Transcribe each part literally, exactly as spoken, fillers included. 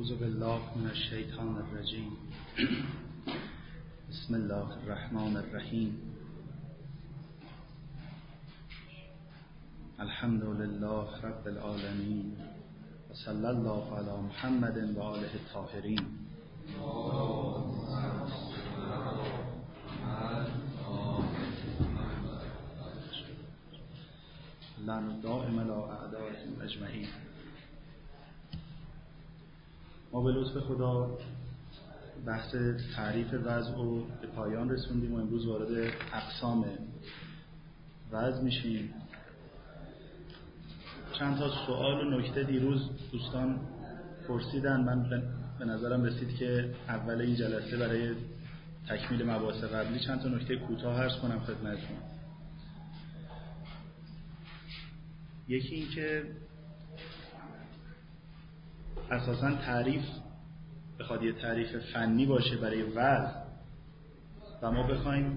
اعوذ بالله من الشیطان الرجیم. بسم الله الرحمن الرحیم. الحمد لله رب العالمین و صلی الله علی محمد و آله الطاهرین. لعن دائم علی اعدائهم اجمعین. ما به لطف خدا بحث تعریف وضع رو به پایان رسوندیم و امروز وارد اقسام وضع میشیم. چند تا سوال و نکته دیروز دوستان پرسیدن، من به نظرم رسید که اول این جلسه برای تکمیل مباحث قبلی چند تا نکته کوتاه عرض کنم خدمتتون. یکی این که اساساً تعریف بخواد یه تعریف فنی باشه برای وضع و ما بخوایم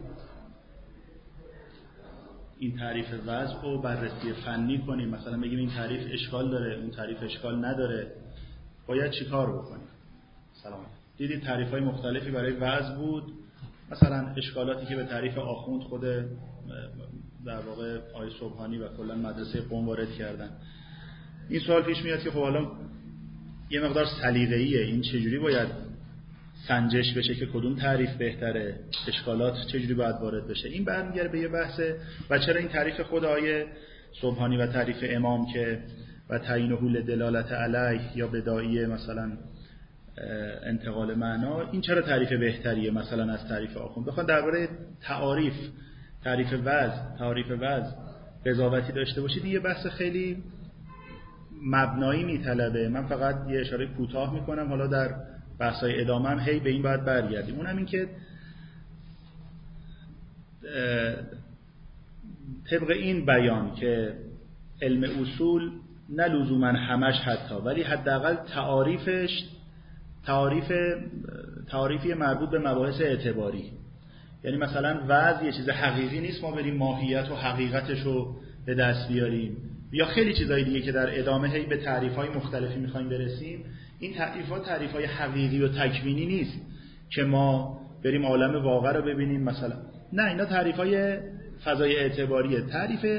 این تعریف وضع رو بررسی فنی کنیم، مثلا بگیم این تعریف اشکال داره، اون تعریف اشکال نداره، باید چی کار بکنیم؟ سلام. دیدید تعریف‌های مختلفی برای وضع بود، مثلا اشکالاتی که به تعریف آخوند خود در واقع آقای سبحانی و کلا مدرسه قم وارد کردن. این سوال پیش میاد که خب حالا یه مقدار سلیقه‌ایه، این چجوری باید سنجش بشه که کدوم تعریف بهتره، اشکالات چجوری باید وارد بشه؟ این برمیگره به یه بحثه و چرا این تعریف خود آقای سبحانی و تعریف امام که و تعیین حول دلالت علیه یا بداعی مثلا انتقال معنا، این چرا تعریف بهتریه مثلا از تعریف آخوند؟ بخواد درباره تعاریف تعریف وضع تعریف وضع قضاوتی داشته باشید، این یه بحث خیلی مبنایی میطلبه. من فقط یه اشاره کوتاه میکنم، حالا در بحث‌های ادامه هم هی به این باید برگردیم. اونم این که طبق این بیان که علم اصول نه لزوما همش حتی، ولی حداقل تعاریفش تعاریف تعاریفی مربوط به مباحث اعتباری، یعنی مثلا وضع یه چیز حقیقی نیست ما بریم ماهیت و حقیقتش رو به دست بیاریم، یا خیلی چیزای دیگه که در ادامه هی به تعریف‌های مختلفی می‌خوایم برسیم. این تعریف‌ها تعریف‌های حقیقی و تکوینی نیست که ما بریم عالم واقع رو ببینیم مثلا، نه، اینا تعریف‌های فضای اعتباریه. تعریف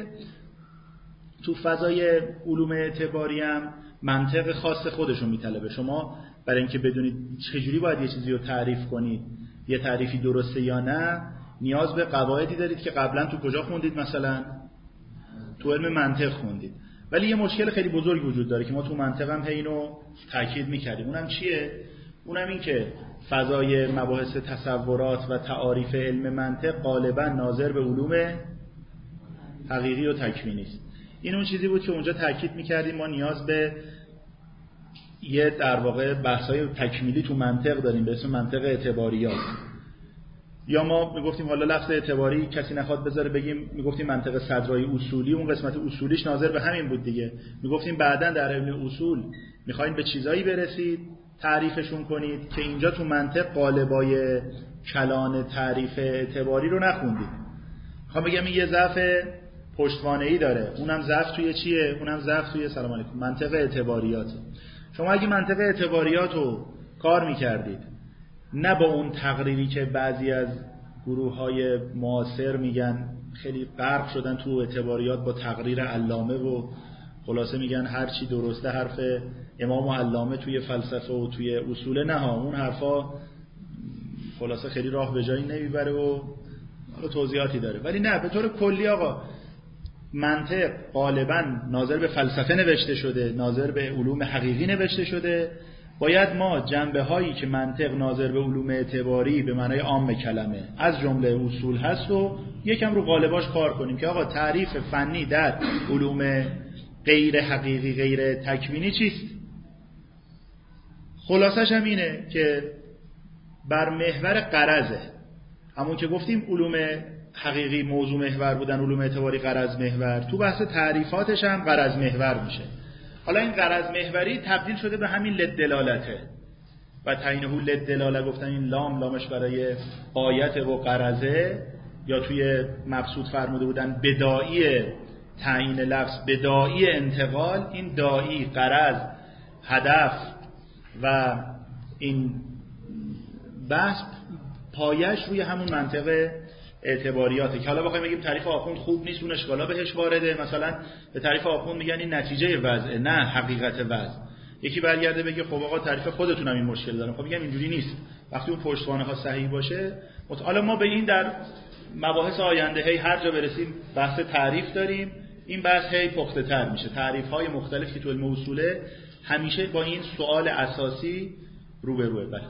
تو فضای علوم اعتباری هم منطق خاص خودش رو میطلبه. شما برای اینکه بدونید چجوری باید یه چیزی رو تعریف کنید، یه تعریفی درسته یا نه، نیاز به قواعدی دارید که قبلا تو کجا خوندید؟ مثلا تو علم منطق خوندید. ولی یه مشکل خیلی بزرگ وجود داره که ما تو منطق هم اینو تاکید می‌کردیم. اونم چیه؟ اونم این که فضای مباحث تصورات و تعاریف علم منطق غالبا ناظر به علوم حقیقی و تکوینی است. این اون چیزی بود که اونجا تاکید می‌کردیم ما نیاز به یه در واقع بحث‌های تکمیلی تو منطق داریم به اسم منطق اعتباریات. یا ما میگفتیم حالا لفظ اعتباری کسی نخواد بذاره بگیم، میگفتیم منطق صدرای اصولی، اون قسمت اصولیش ناظر به همین بود دیگه. میگفتیم بعداً در علم اصول میخواین به چیزایی برسید تعریفشون کنید که اینجا تو منطق قالبای کلان تعریف اعتباری رو نخوندید. میخوام بگم این یه ضعف پشتوانه‌ای داره، اونم ضعف توی چیه؟ اونم ضعف توی سلام علیکم منطق اعتباریات. شما اگه منطق اعتباریات رو کار میکردید نه با اون تقریری که بعضی از گروه‌های معاصر میگن خیلی غرق شدن تو اعتباریات با تقریر علامه و خلاصه میگن هر چی درسته حرف امام و علامه توی فلسفه و توی اصول، نه ها، اون حرفا خلاصه خیلی راه به جایی نمیبره و حالا توضیحاتی داره. ولی نه، به طور کلی آقا منطق غالبا ناظر به فلسفه نوشته شده، ناظر به علوم حقیقی نوشته شده. باید ما جنبه هایی که منطق ناظر به علوم اعتباری به معنای عام کلمه از جمله اصول هست و یکم رو قالباش کار کنیم که آقا تعریف فنی در علوم غیر حقیقی غیر تکوینی چیست. خلاصش هم اینه که بر محور غرضه، همون که گفتیم علوم حقیقی موضوع محور بودن، علوم اعتباری غرض محور، تو بحث تعریفاتش هم غرض محور میشه. حالا این غرض محوری تبدیل شده به همین لدلالته و تعیینه لدلاله، گفتن این لام لامش برای آیت و غرضه، یا توی مبسوط فرموده بودن بداعی تعیین لفظ، بداعی انتقال. این داعی، غرض، هدف و این بحث پایش روی همون منطق اعتباریاته که حالا بخوایم بگیم تعریف آخوند خوب نیست، اون اشکالا بهش وارده. مثلا به تعریف آخوند میگن این نتیجه وضع، نه حقیقت وضع. یکی برگرده بگه خب آقا تعریف خودتونم این مشکل دارم. خب میگم اینجوری نیست. وقتی اون پشتوانه ها صحیح باشه، حالا ما به این در مباحث آینده هی هر جا برسیم بحث تعریف داریم، این بحث هی پخته تر میشه. تعریف های مختلف که تو علم اصوله همیشه با این سوال اساسی روبروه. بله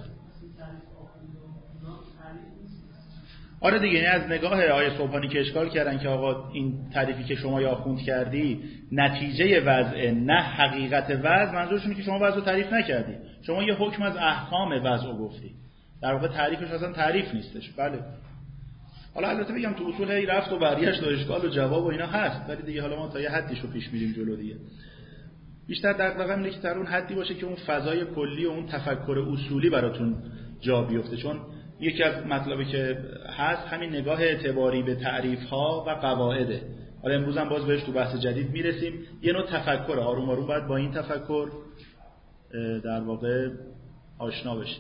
آره دیگه، یعنی از نگاه آیه صبحانی که اشکال کردن که آقا این تعریفی که شما یا خوند کردی نتیجه وضع نه حقیقت وضع، منظورشونه که شما وضع رو تعریف نکردی، شما یه حکم از احکام وضع رو گفتی، در واقع تعریفش اصلا تعریف نیستش. بله حالا البته بگم تو اصول هی رفت و برگشت و اشکال و جواب و اینا هست، ولی دیگه حالا ما تا یه حدیشو پیش میریم جلو دیگه. بیشتر دغدغه‌م اینه که در اون حدی باشه که اون فضای کلی و اون تفکر اصولی براتون جا بیفته، چون یکی از مطلبی که هست همین نگاه اعتباری به تعریف‌ها و قواعده. حالا امروز هم باز بهش تو بحث جدید میرسیم. یه نوع تفکر آروم آروم باید با این تفکر در واقع آشنا بشیم.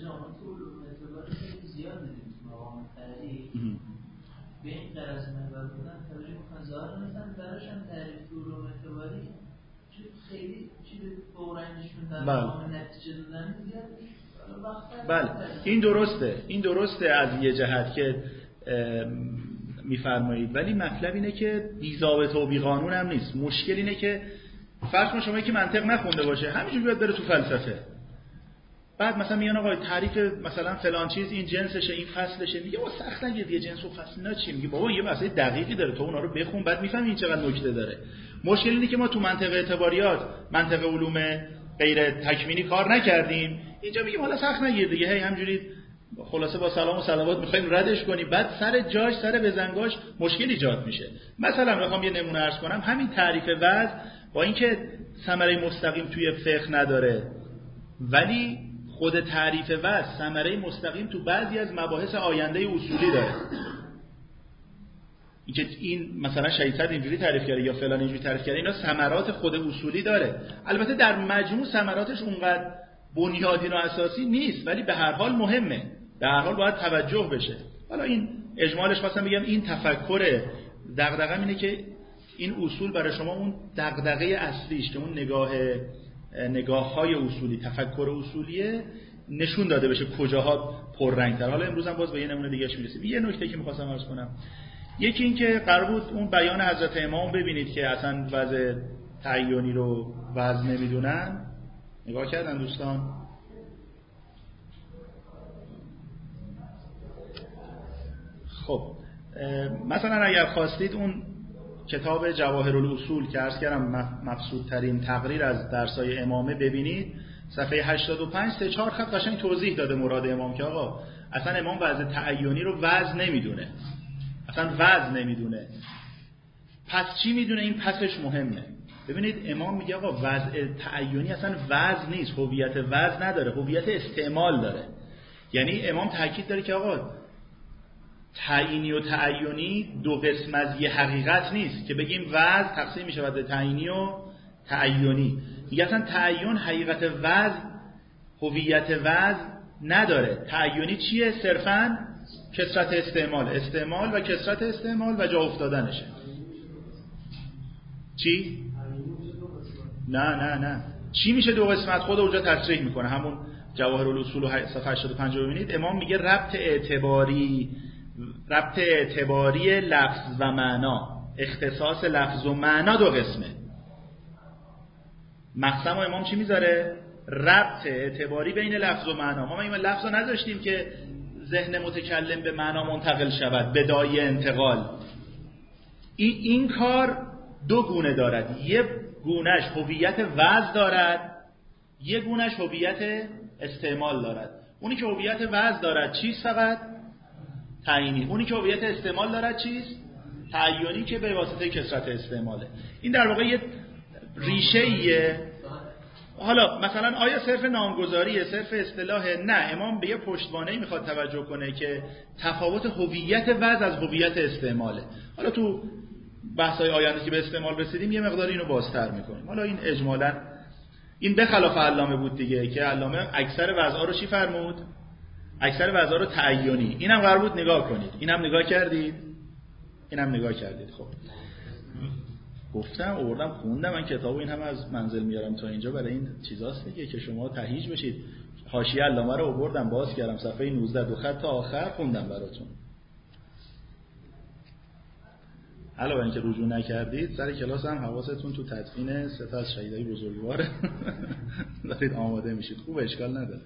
به این قرض محور بودن توجه مخزار نمیتن درشان تعریف علوم اعتباری خیلی چیز فورنجشون در مقام نتیجه دادن زیاد. بله این درسته، این درسته از یه جهت که میفرمایید، ولی مطلب اینه که بی ضابطه و بی قانون هم نیست. مشکل اینه که فرض کن شما که منطق نخونده باشه همینجوری بیاد بره تو فلسفه، بعد مثلا میگن آقا تعریف مثلا فلان چیز این جنسشه این فصلشه، میگه با سخت نگیر یه جنس و فصل اینا چی، میگه بابا یه مسئله دقیقی داره تو اونا رو بخون بعد میفهمی این چقدر نکته داره. مشکل اینه که ما تو منطق اعتباریات منطق علوم غیر تکوینی کار نکردیم، اینجا میگیم حالا سخت نگیر دیگه، هی همجوری خلاصه با سلام و صلوات میخوایم ردش کنیم، بعد سر جاش سر بزنگاش مشکل ایجاد میشه. مثلا بخوام یه نمونه عرض کنم، همین تعریف وضع با اینکه ثمره مستقیم توی فقه نداره، ولی خود تعریف وضع ثمره مستقیم تو بعضی از مباحث آینده اصولی داره. اینکه این مثلا شیطان اینجوری تعریف کرده یا فلان اینجوری تعریف کرده، اینا ثمرات خود اصولی داره. البته در مجموع ثمراتش اونقدر بنیادین و اساسی نیست، ولی به هر حال مهمه، به هر حال باید توجه بشه. حالا این اجمالش خواستم بگم این تفکر دغدغه‌م اینه که این اصول برای شما اون دغدغه اصلیش که اون نگاه نگاه‌های اصولی، تفکر اصولیه نشون داده بشه کجاها پررنگ‌تر. حالا امروز هم باز به یه نمونه دیگه‌اش میرسیم. یه نکته که می‌خواستم عرض کنم، یکی این که قرار بود اون بیان حضرت امام ببینید که اصلا وضع تعیینی رو وضع نمیدونن. نگاه کردن دوستان؟ خب مثلا اگر خواستید اون کتاب جواهرالأصول که عرض کردم مقصودترین تقریر از درسای امامه ببینید، صفحه هشتاد و پنج سه چهار خط قشنگ توضیح داده مراد امام که آقا اصلا امام وضع تعیینی رو وضع نمیدونه، اصلا وضع نمیدونه. پس چی میدونه؟ این پسش مهمه. ببینید امام میگه آقا وضع تعیینی اصلا وضع نیست، هویت وضع نداره، هویت استعمال داره. یعنی امام تاکید داره که آقا تعیینی و تعیینی دو قسم از یه حقیقت نیست که بگیم وضع تقسیم میشه وضع تعیینی و تعیینی. میگه اصلا تعیین حقیقت وضع هویت وضع نداره. تعیینی چیه؟ صرفاً کثرت استعمال، استعمال و کثرت استعمال و جا افتادنشه. چی؟ نه نه نه چی میشه دو قسمت؟ خود اونجا تصریح میکنه، همون جواهرالأصول و صفحه هشتاد و پنج ببینید امام میگه ربط اعتباری، ربط اعتباری لفظ و معنا، اختصاص لفظ و معنا دو قسمه. مقسم و امام چی میذاره؟ ربط اعتباری بین لفظ و معنا. ما این لفظ رو نذاشتیم که ذهن متکلم به معنا منتقل شود، بدایه انتقال. این این کار دو گونه دارد، یه گونهش هویت وضع دارد، یه گونهش هویت استعمال دارد. اونی که هویت وضع دارد چیست؟ فقط تعیینی. اونی که هویت استعمال دارد چیست؟ تعیینی که به واسطه کثرت استعماله. این در واقع یه ریشه‌ایه. حالا مثلا آیا صرف نامگذاریه، صرف اصطلاح؟ نه، امام به یه پشتوانه‌ای میخواد توجه کنه که تفاوت هویت وضع از هویت استعماله. حالا تو بحث‌های آینده که به استعمال رسیدیم یه مقدار اینو بازتر میکنیم. حالا این اجمالاً این به خلاف علامه بود دیگه که علامه اکثر وضعا رو چی فرمود؟ اکثر وضعا رو تعیینی. اینم قرار بود نگاه کنید. اینم نگاه کردید؟ اینم نگاه کردید. خب گفتم آوردم خوندم من کتابو، این هم از منزل میارم تا اینجا برای این چیزاست دیگه که شما تهییج بشید. حاشیه علامه رو آوردم باز کردم صفحه نوزده دو خط تا آخر خوندم براتون. علاوه اینکه رجوع نکردید سر کلاس هم حواستون تو تدفین سه تا از شهیدای بزرگوار دارید آماده میشید. خوب اشکال نداره.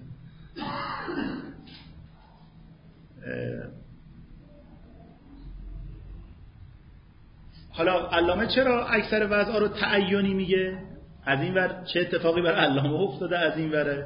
حالا علامه چرا اکثر وضعا رو تعیینی میگه؟ از این ور چه اتفاقی بر علامه افتاده از این وره؟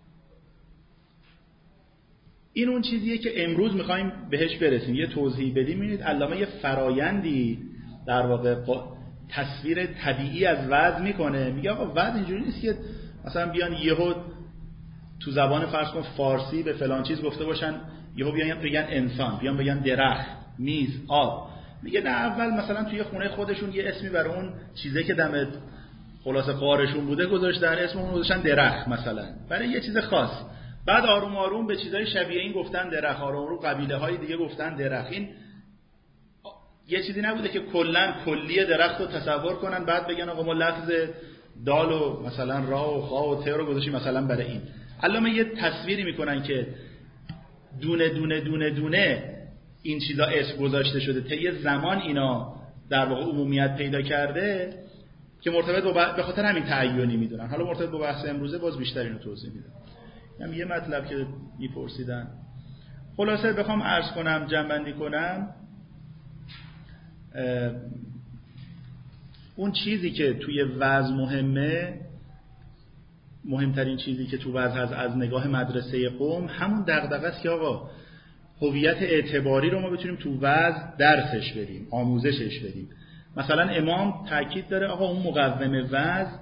این اون چیزیه که امروز میخوایم بهش برسیم، یه توضیح بدیم. ببینید علامه یه فرایندی در واقع تصویر طبیعی از وضع میکنه. میگه آقا وضع اینجوری نیست که مثلا بیان یهو تو زبان فرض کن فارسی به فلان چیز گفته باشن یهو بیان بگن انسان، بیان بگن درخت، میز، آب. میگه نه، اول مثلا توی خونه خودشون یه اسمی برای اون چیزی که دم خلاصه قارشون بوده گذاشتن، اسم اون گذاشتن درخت مثلا برای یه چیز خاص. بعد آروم آروم به چیزای شبیه این گفتن درخت، آروم آروم قبیله های دیگه گفتن درخت. این یه چیزی نبوده که کلا کلی درخت رو تصور کنن بعد بگن آقا ما لفظ دال و مثلا را و خا و ت رو گذاشتیم مثلا برای این. علامه یه تصویری میکنن که دونه دونه دونه دونه این چیزا اسم گذاشته شده، طی زمان اینا در واقع عمومیت پیدا کرده که مرتبط با به خاطر همین تعیینی میدونن. حالا مرتبط با بحث امروزه باز بیشتر اینو توضیح میدم. هم یه مطلب که میپرسیدن خلاصه بخوام عرض کنم، جمع بندی کنم، اون چیزی که توی وضع مهمه، مهمترین چیزی که تو وضع هست از نگاه مدرسه قم همون دغدغه است که آقا هویت اعتباری رو ما بتونیم تو وضع درسش بدیم، آموزشش بدیم. مثلا امام تاکید داره آقا اون مقوم وضع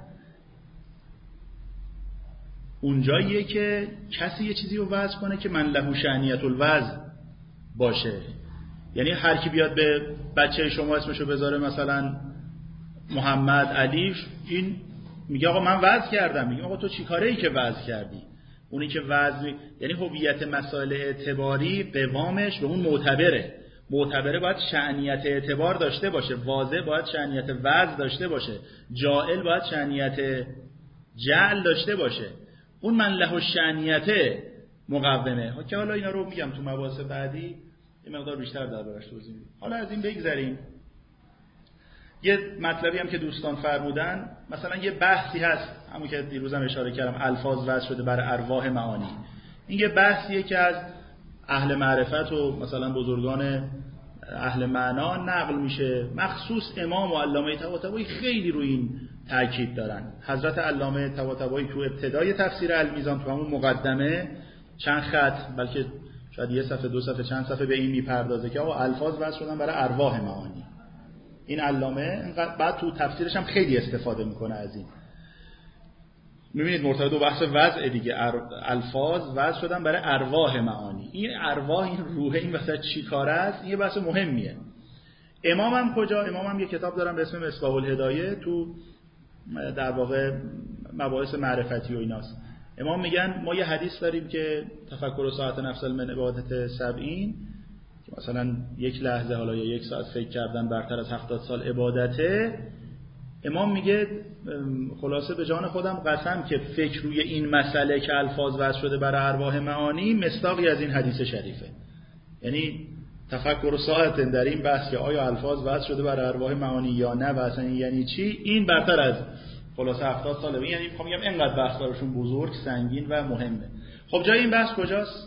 اونجاییه که کسی یه چیزی رو وضع کنه که من له شأنیت الوضع باشه. یعنی هر کی بیاد به بچه شما اسمشو بذاره مثلا محمد علی، این میگه آقا من وضع کردم. میگه آقا تو چی کاره ای که وضع کردی؟ اونی که وضع می... یعنی هویت مسائل اعتباری قوامش به اون معتبره. معتبره باید شأنیت اعتبار داشته باشه، واضح باید شأنیت وضع داشته باشه، جائل باید شأنیت جعل داشته باشه. اون من له شأنیت مقومه که حالا اینا رو میگم تو مباحث بعدی یه مقدار بیشتر دربارش توضیح میدم. حالا از این بگذریم. یه مطلبی هم که دوستان فرمودن، مثلا یه بحثی هست همون که دیروزم اشاره کردم، الفاظ وضع شده برای ارواح معانی. این یه بحثیه که از اهل معرفت و مثلا بزرگان اهل معنا نقل میشه. مخصوص امام و علامه طباطبایی خیلی روی این تاکید دارن. حضرت علامه طباطبایی تو ابتدای تفسیر المیزان تو همون مقدمه چند خط، بلکه شاید یه صفحه دو صفحه چند صفحه به این میپردازه که آقا الفاظ وضع شدن برای ارواح معانی. این علامه بعد تو تفسیرش هم خیلی استفاده میکنه از این. میبینید مرتبط با بحث وضع دیگه، الفاظ وضع شدن برای ارواح معانی. این ارواح، این روح، این وسط چی کاره است؟ این یه بحث مهمیه. امام هم کجا؟ امام هم یه کتاب دارن به اسم مصباح الهدایه، تو در واقع مباحث معرفتی و ایناست. امام میگن ما یه حدیث داریم که تفکر ساعت نفس من عبادت سبعین، که مثلا یک لحظه حالا یا یک ساعت فکر کردن برتر از هفتاد سال عبادته. امام میگه خلاصه به جان خودم قسم که فکر روی این مسئله که الفاظ وضع شده برای ارواح معانی مصداقی از این حدیث شریفه. یعنی تفکر ساعت در این بحث که آیا الفاظ وضع شده برای ارواح معانی یا نه و اصلا یعنی چی، این برتر از خلاصه هفتاد ساله. یعنی میخوام بگم اینقدر بحث براشون بزرگ، سنگین و مهمه. خب جای این بحث کجاست؟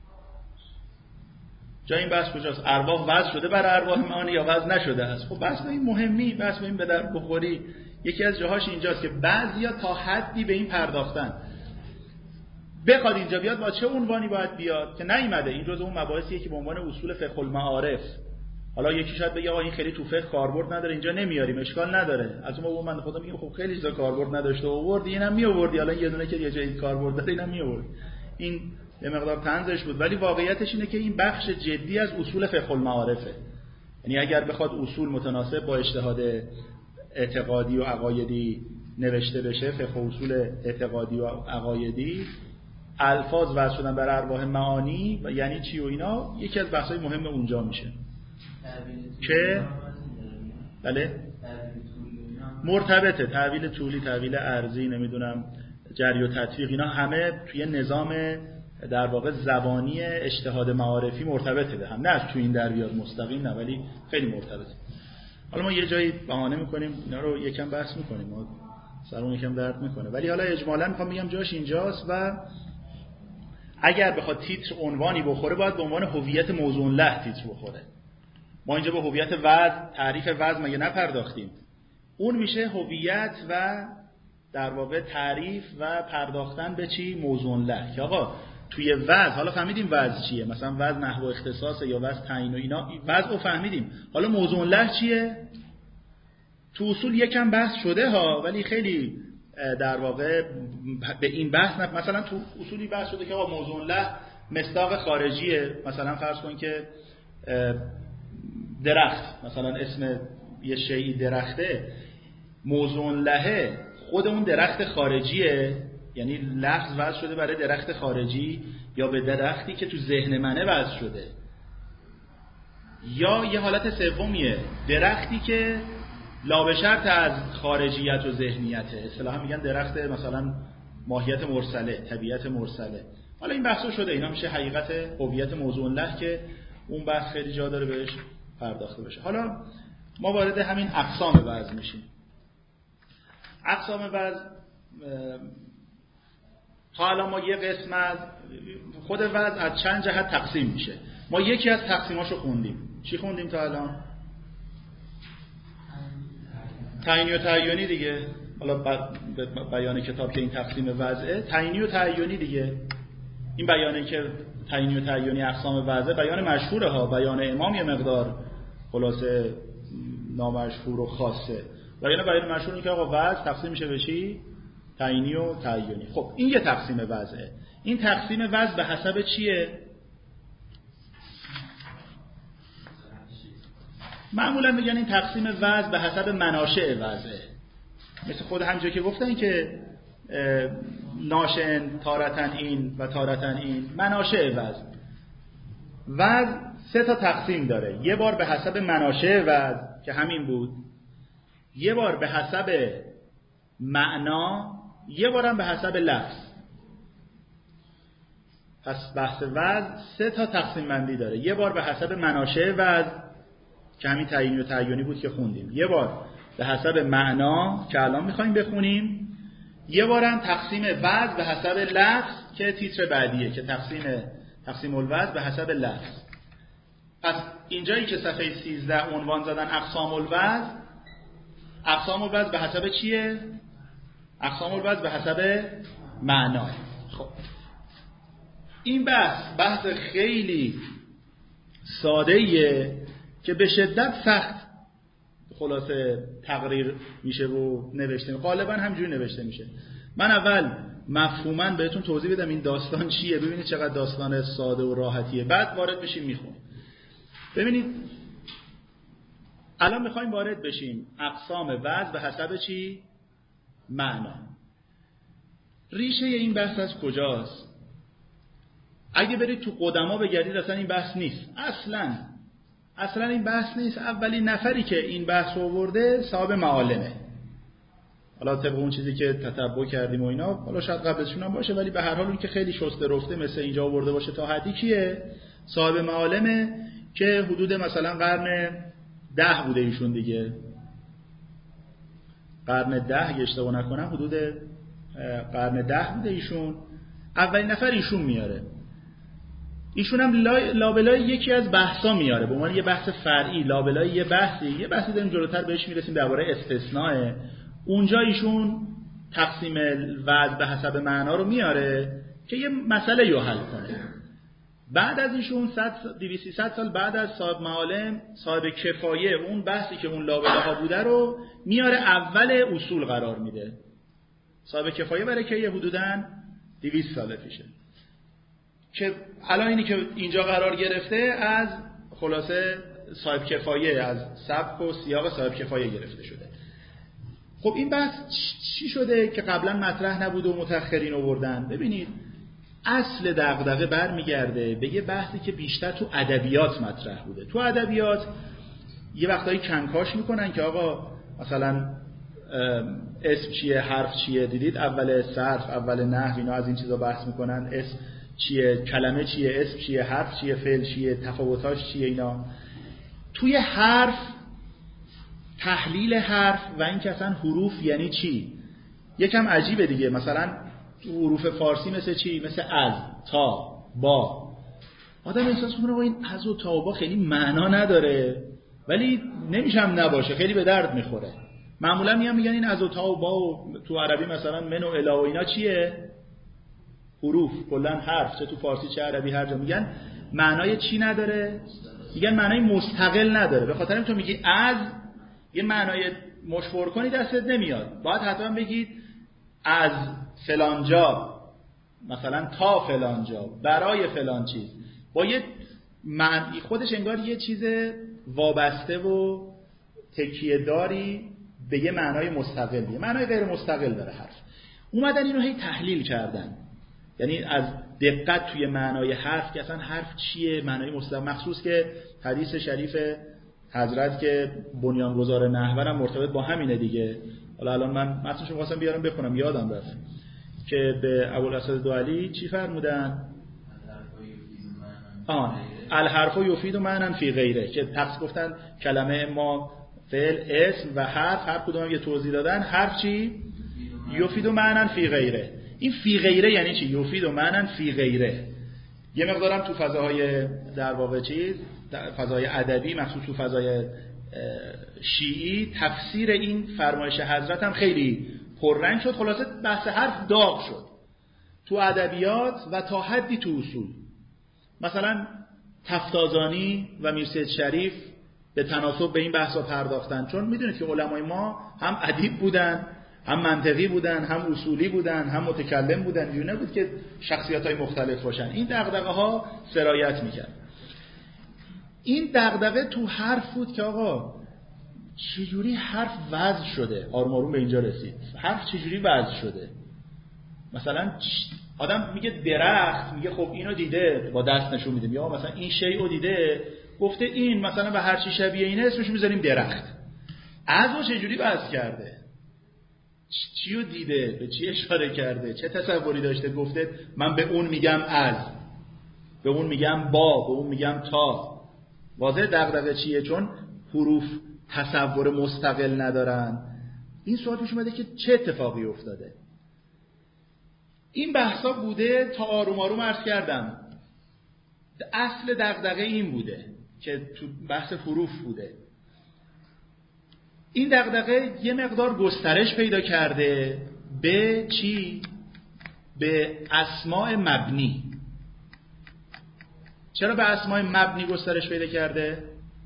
جای این بحث کجاست؟ ارواح وضع شده برای ارواح معانی یا وضع نشده است؟ خب بحث این مهمی، بحث این به در بخوری. یکی از جاهاش اینجاست که بعضیا تا حدی به این پرداختن بخواد اینجا بیاد با چه عنوانی باید بیاد که نیامده. این جزء اون مباحثیه که به عنوان اصول فقه المعارف. حالا یکی شاید بگه آقا این خیلی تو فقه کاربرد نداره، اینجا نمیاریم، اشکال نداره. از اون من خودم میگم خب خیلی چیزا کاربرد نداشته و آورد، اینم میآوردی، حالا یه دونه که یه جایی کاربرد داره اینم میآورد. این یه مقدار طنزش بود، ولی واقعیتش اینه که این بخش جدی از اصول فقه المعارفه. یعنی اگر بخواد اصول متناسب با اجتهاد اعتقادی و عقایدی نوشته بشه، فقه و اصول اعتقادی و عقایدی، الفاظ وضع شدن بر ارواح معانی و یعنی چی و اینا یکی از بحث‌های مهم اونجا میشه که بله مرتبطه. تحویل طولی، تحویل ارضی، نمیدونم جری و تطبیق، اینا همه توی نظام در واقع زبانی اجتهاد معارفی مرتبطه به هم، نه از تو این در بیاد مستقیم نه، ولی خیلی مرتبطه. حالا ما یه جایی بهانه میکنیم اینا رو یکم بحث میکنیم، ما سرمون یکم درد میکنه، ولی حالا اجمالاً میخوام بگم جاش اینجاست و اگر بخواد تیتر عنوانی بخوره باید به عنوان هویت موضوع له تیتر بخوره. ما اینجا به هویت وضع، تعریف وضع مگه نپرداختیم؟ اون میشه هویت و در واقع تعریف و پرداختن به چی؟ موضوع له. که آقا توی وضع حالا فهمیدیم وضع چیه، مثلا وضع نحو اختصاص یا وضع تعیین و اینا، وضع رو فهمیدیم، حالا موضوع له چیه؟ تو اصول یکم بحث شده ها، ولی خیلی در واقع به این بحث نه. مثلا تو اصولی بحث شده که آقا موضوع له مصداق خارجیه، مثلا فرض کن که درخت، مثلا اسم یه شیئی درخته، موضوع له خود اون درخت خارجیه، یعنی لفظ وضع شده برای درخت خارجی یا به درختی که تو ذهن منه وضع شده، یا یه حالت سومیه درختی که لابشرط از خارجیت و ذهنیته، اصطلاحا میگن درخت مثلا ماهیت مرسله، طبیعت مرسله. حالا این بحثا شده، اینا میشه حقیقت هویت موضوع له که اون بحث خیلی جا داره بهش پرداخته بشه. حالا ما وارد همین اقسام وضع میشیم. اقسام وضع تا الان ما یه قسم از خود وضع از چند جهت تقسیم میشه. ما یکی از تقسیماشو خوندیم. چی خوندیم تا الان؟ تعیینی و تعیینی دیگه. حالا بیان کتاب که این تقسیم وضعه، تعیینی و تعیینی دیگه. این بیانه که تعیینی و تعیینی اقسام وضعه بیان مشهوره ها، بیان امام یه مقدار خلاصه نامشهور و خاصه. بیان بیان مشهور که آقا وضع تقسیم میشه به چی؟ تعیینی و تعیینی. خب این یه تقسیم وضعه. این تقسیم وضع به حسب چیه؟ معمولا میگن این تقسیم وضع به حسب مناشئ وضعه. مثل خود همینجا که گفتن که ناشئ تارتن این و تارتن این، مناشئ وضع. وضع سه تا تقسیم داره. یه بار به حسب مناشئ وضع که همین بود، یه بار به حسب معنا، یه بارم به حسب لفظ. پس بحث وضع سه تا تقسیم بندی داره. یه بار به حسب مناشئ وضع که همین تعیینی و تعیینی بود که خوندیم، یه بار به حسب معنا که الان میخوایم بخونیم، یه بارم تقسیم وضع به حسب لفظ که تیتر بعدیه که تقسیم تقسیم الوضع به حسب لفظ. پس اینجایی که صفحه سیزده عنوان زدن اقسام الوضع، اقسام الوضع به حسب چیه؟ اقسام الوضع به حسب معناه. خب این بحث بحث خیلی ساده‌ایه که به شدت سخت خلاصه تقریر میشه و نوشته، غالبا همجوری نوشته میشه. من اول مفهوماً بهتون توضیح بدم این داستان چیه، ببینید چقدر داستان ساده و راحتیه، بعد وارد بشیم میخونیم. ببینید الان میخوایم وارد بشیم اقسام وضع به حسب چی؟ معنا. ریشه این بحث از کجاست؟ اگه برید تو قدما بگردید اصلا این بحث نیست، اصلا اصلا این بحث نیست. اولین نفری که این بحث رو آورده صاحب معالمه. حالا طبق اون چیزی که تتبع کردیم و اینا، حالا شاید قبلشون هم باشه، ولی به هر حال اون که خیلی شسته رفته مثل اینجا آورده باشه تا حدی کیه؟ صاحب معالمه که حدود مثلا قرن ده بوده ایشون دیگه. قرن ده اگه اشتباه نکنم حدود قرن ده بوده ایشون. اولین نفر ایشون میاره. ایشون هم لابلای یکی از بحثا میاره به عنوان یه بحث فرعی، لابلای یه بحثی یه بحثی داریم جلوتر بهش میرسیم درباره استثناء. اونجا ایشون تقسیم وضع به حسب معنا رو میاره که یه مسئله رو حل کنه. بعد از ایشون صد دویست سیصد سال بعد از صاحب معالم، صاحب کفایه، اون بحثی که اون لابلاها بوده رو میاره اول اصول قرار میده. صاحب کفایه برای که یه حدوداً دویست سال پیشه، که الان اینی که اینجا قرار گرفته از خلاصه صاحب کفایه، از سبک و سیاق صاحب کفایه گرفته شده. خب این بحث چی شده که قبلا مطرح نبود و متأخرین آوردن؟ ببینید اصل دغدغه برمیگرده به یه بحثی که بیشتر تو ادبیات مطرح بوده. تو ادبیات یه وقتایی کنکاش میکنن که آقا مثلا اسم چیه، حرف چیه، دیدید اول صرف، اول نحو، اینا از این چیزا بحث میکنن. اسم چیه، کلمه چیه، اسم چیه، حرف چیه، فعل چیه، تفاوتاش چیه. اینا توی حرف، تحلیل حرف و این که اصلا حروف یعنی چی یکم عجیبه دیگه. مثلا حروف فارسی مثل چی؟ مثل از، تا، با. آدم احساس میکنه این از و تا و با خیلی معنا نداره، ولی نمیشم نباشه، خیلی به درد میخوره. معمولا میان میگن این از و تا و با و تو عربی مثلا من و الی و اینا چیه؟ حروف، کلا حرف، چه تو فارسی چه عربی هر جا میگن معنای چی نداره؟ میگن معنای مستقل نداره. به خاطر اینکه تو میگی از، یه معنای مشفور کنی دستت نمیاد، باید حتما بگید از فلانجا، مثلا تا فلانجا، برای فلان چیز، با یه معنی خودش انگار یه چیز وابسته و تکیه داری به یه معنای مستقل، یه معنای غیر مستقل داره حرف. اومدن اینو هی تحلیل کردن، یعنی از دقت توی معنای حرف که اصلا حرف چیه، معنای مستقل، مخصوص که حدیث شریف حضرت که بنیانگذار نحو هم مرتبط با همینه دیگه. حالا الان من متنشو خواستم بیارم بخونم یادم رفت که به ابوالاسد دوالی چی فرمودن؟ آه الحرف یفید معنی فی غیره، که تقص گفتن کلمه ما فعل، اسم و حرف، هر کدوم یه توضیح دادن. حرف چی؟ یفید معنی فی غیره. این فی غیره یعنی چی؟ یفید معنی فی غیره. یه مقدارم تو فضاهای در واقع چیز، فضای ادبی، مخصوص تو فضای شیعی، تفسیر این فرمایش حضرت هم خیلی پررنگ شد. خلاصه بحث حرف داغ شد تو ادبیات و تا حدی تو اصول. مثلا تفتازانی و میرسید شریف به تناسب به این بحثا پرداختن، چون میدونید که علمای ما هم ادیب بودن، هم منطقی بودن، هم اصولی بودن، هم متکلم بودن. اینجوری نبود که شخصیت‌های مختلف باشن. این دغدغه‌ها سرایت می‌کرد. این دغدغه تو حرف بود که آقا چجوری حرف وضع شده، آروم آروم به اینجا رسید. حرف چجوری وضع شده؟ مثلا آدم میگه درخت، میگه خب اینو دیده، با دست نشون میدیم، یا مثلا این شیء رو دیده، گفته این مثلا به هر چی شبیه اینه اسمش میذاریم درخت. ازو چجوری وضع کرده؟ چی رو دیده؟ به چی اشاره کرده؟ چه تصوری داشته؟ گفته من به اون میگم از، به اون میگم با، به اون میگم تا. واضح دغدغه چیه؟ چون حروف تصور مستقل ندارن. این سوال پیش اومده که چه اتفاقی افتاده؟ این بحثا بوده تا آروم آروم عرض کردم. اصل دغدغه این بوده که تو بحث حروف بوده. این دغدغه یه مقدار گسترش پیدا کرده به چی؟ به اسماء مبنی. چرا به اسماء مبنی گسترش پیدا کرده؟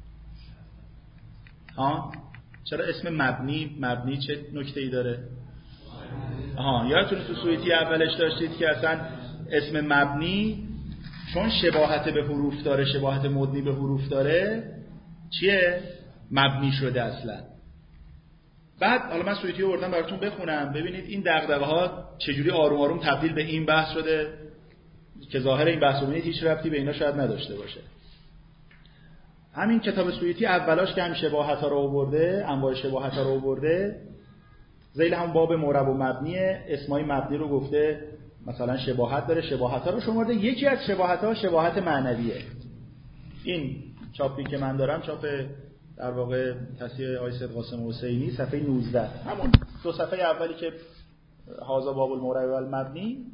ها؟ چرا اسم مبنی مبنی چه نکته‌ای داره؟ آها، یادتونه تو سویتی اولش داشتید که اصلا اسم مبنی چون شباهت به حروف داره، شباهت مدنی به حروف داره، چیه؟ مبنی شده اصلا. بعد حالا من سویتی رو بردم براتون بخونم ببینید این دغدغه ها چجوری آروم آروم تبدیل به این بحث شده که ظاهر این بحث رو ببینید هیچ ربطی به اینا شاید نداشته باشه. همین کتاب سویتی اولاش که هم شباهت ها رو آورده، انواع شباهت ها رو آورده، ذیل هم باب معرب و مبنیه، اسمای مبنی رو گفته مثلا شباهت داره، شباهت ها رو شمرده. یکی از شباهت ها شباهت معنویه. این چاپی که من دارم چاپ در واقع تصحیح آقای سید قاسم حسینی، صفحه نوزده، همون دو صفحه اولی که هازا باب المعرب و المبنی.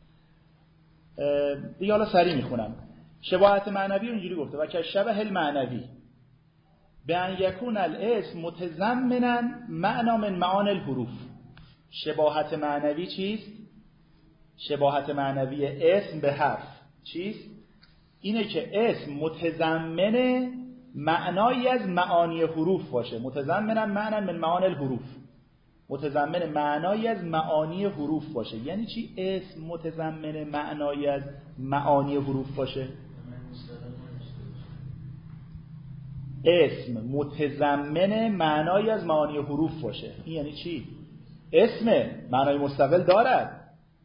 دیگه حالا سریع میخونم. شباهت معنوی اونجوری گفته و که شبه المعنوی به ان یکون الاسم متضمنا معنا من معانی الحروف. شباهت معنوی چیست؟ شباهت معنوی اسم به حرف چیست؟ اینه که اسم متضمن معنایی از معانی حروف باشه. متضمنا معنا من معانی الحروف، متضمن معنایی از معانی حروف باشه. یعنی چی اسم متضمن معنایی از معانی حروف باشه؟ اسم متضمن معنایی از معانی حروف باشه. این یعنی چی؟ اسم معنای مستقل دارد.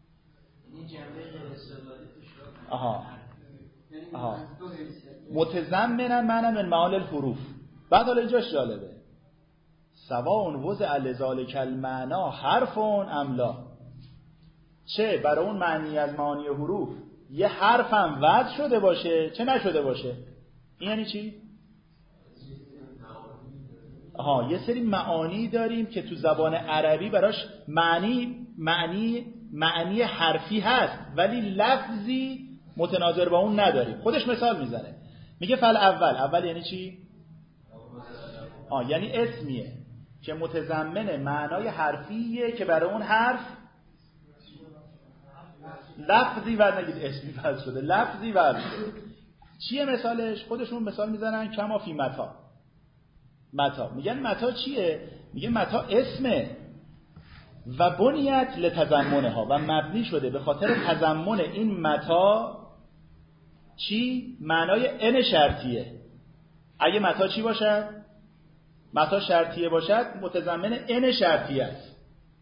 آها آها متضمن معنی من معانی الحروف. بعد حالا اینجاش جالبه، سواء وضع لذالک المعنا حرف ام لا، چه برای اون معنی از معانی حروف یه حرف هم وضع شده باشه چه نشده باشه. این یعنی چی؟ آها یه سری معانی داریم که تو زبان عربی براش معنی معنی معنی حرفی هست ولی لفظی متناظر با اون نداریم. خودش مثال میزنه، میگه فل اول. اول یعنی چی؟ آه یعنی اسمیه که متضمن معنای حرفیه که برای اون حرف لفظی و نگید اسمی وضع شده، لفظی وضع شده. چیه مثالش؟ خودشون مثال میزنن کما فی متا. متا میگن متا چیه؟ میگه متا اسمه و بنیت لتضمنها و مبنی شده به خاطر تضمن این متا چی؟ معنای ان شرطیه. اگه متا چی باشد؟ متا شرطیه باشد متضمن ان شرطیه است.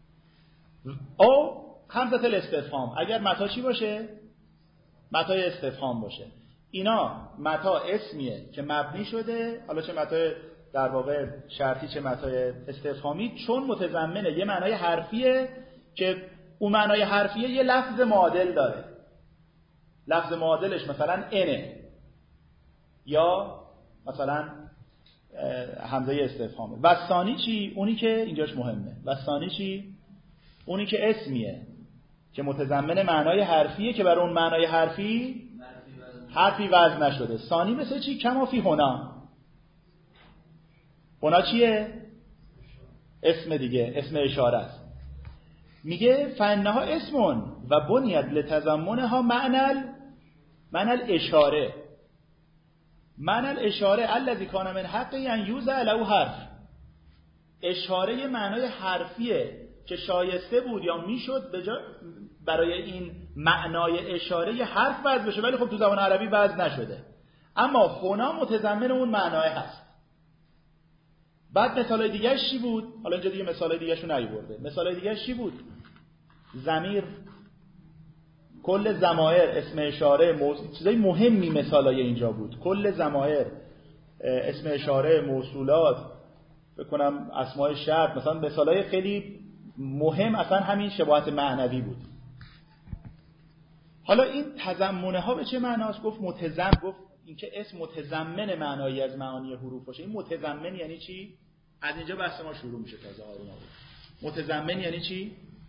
او همزه الاستفهام اگر متا چی باشه؟ متای استفهام باشه. اینا متا اسمیه که مبنی شده، حالا چه متای در واقع شرطی چه متای استفهامی، چون متضمنه یه معنای حرفیه که اون معنای حرفیه یه لفظ معادل داره. لفظ معادلش مثلا انه یا مثلا همزه استفهامه. و ثانی چی؟ اونی که اینجاش مهمه. و ثانی چی؟ اونی که اسمیه که متضمن معنای حرفیه که برای اون معنای حرفی حرفی وضع نشده. ثانی مثل چی؟ کما فی هنا. هنا چیه؟ اسم دیگه، اسم اشاره است. میگه فانها اسمون و بنیت لتضمنها معنی معنی الاشاره. معنی الاشاره الذی کان من حقی ان یوضع له حرف. اشاره معنای حرفیه که شایسته بود یا میشد به جا برای این معنای اشاره یه حرف وضع بشه، ولی خب تو زبان عربی وضع نشده. اما هنا متضمن اون معنای هست. بعد مثالای دیگه چی بود؟ حالا اینجا دیگه مثالای دیگه شو نیورده. مثالای دیگه چی بود؟ ضمیر، کل ضمائر، اسم اشاره، موصول، چیزای مهمی مثالای اینجا بود. کل ضمائر، اسم اشاره، موصولات، بکنم اسماء شرط، مثلا مثالای خیلی مهم اصلا همین شباهت معنوی بود. حالا این تضمنه ها به چه معناست؟ گفت متضمن، گفت اینکه اسم متضمن معنایی از معانی حروف باشه. این متضمن یعنی چی؟ از اینجا بحث ما شروع میشه تازه آروم آروم. متضمن یعنی چی؟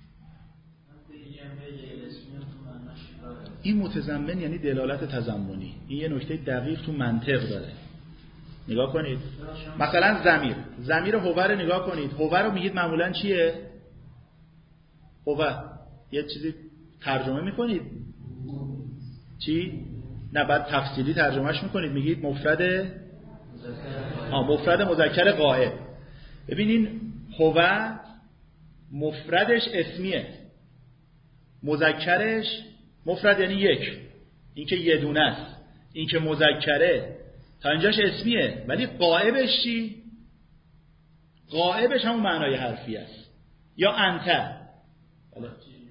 این متضمن یعنی دلالت تضمنی. این یه نکته دقیق تو منطق داره. نگاه کنید. مثلا ضمیر، ضمیر هو رو نگاه کنید. هو رو میگید معمولا چیه؟ هو. یه چیزی ترجمه میکنید. چی؟ نه بعد تفصیلی ترجمهش میکنید میگید مفرد آه مفرد مذکر غائب. ببینین هو مفردش اسمیه، مذکرش مفرد یعنی یک، این که یه دونه است، این که مذکره تا اینجاش اسمیه، ولی غائبش چی؟ غائبش همون معنای حرفی است. یا انت. بله.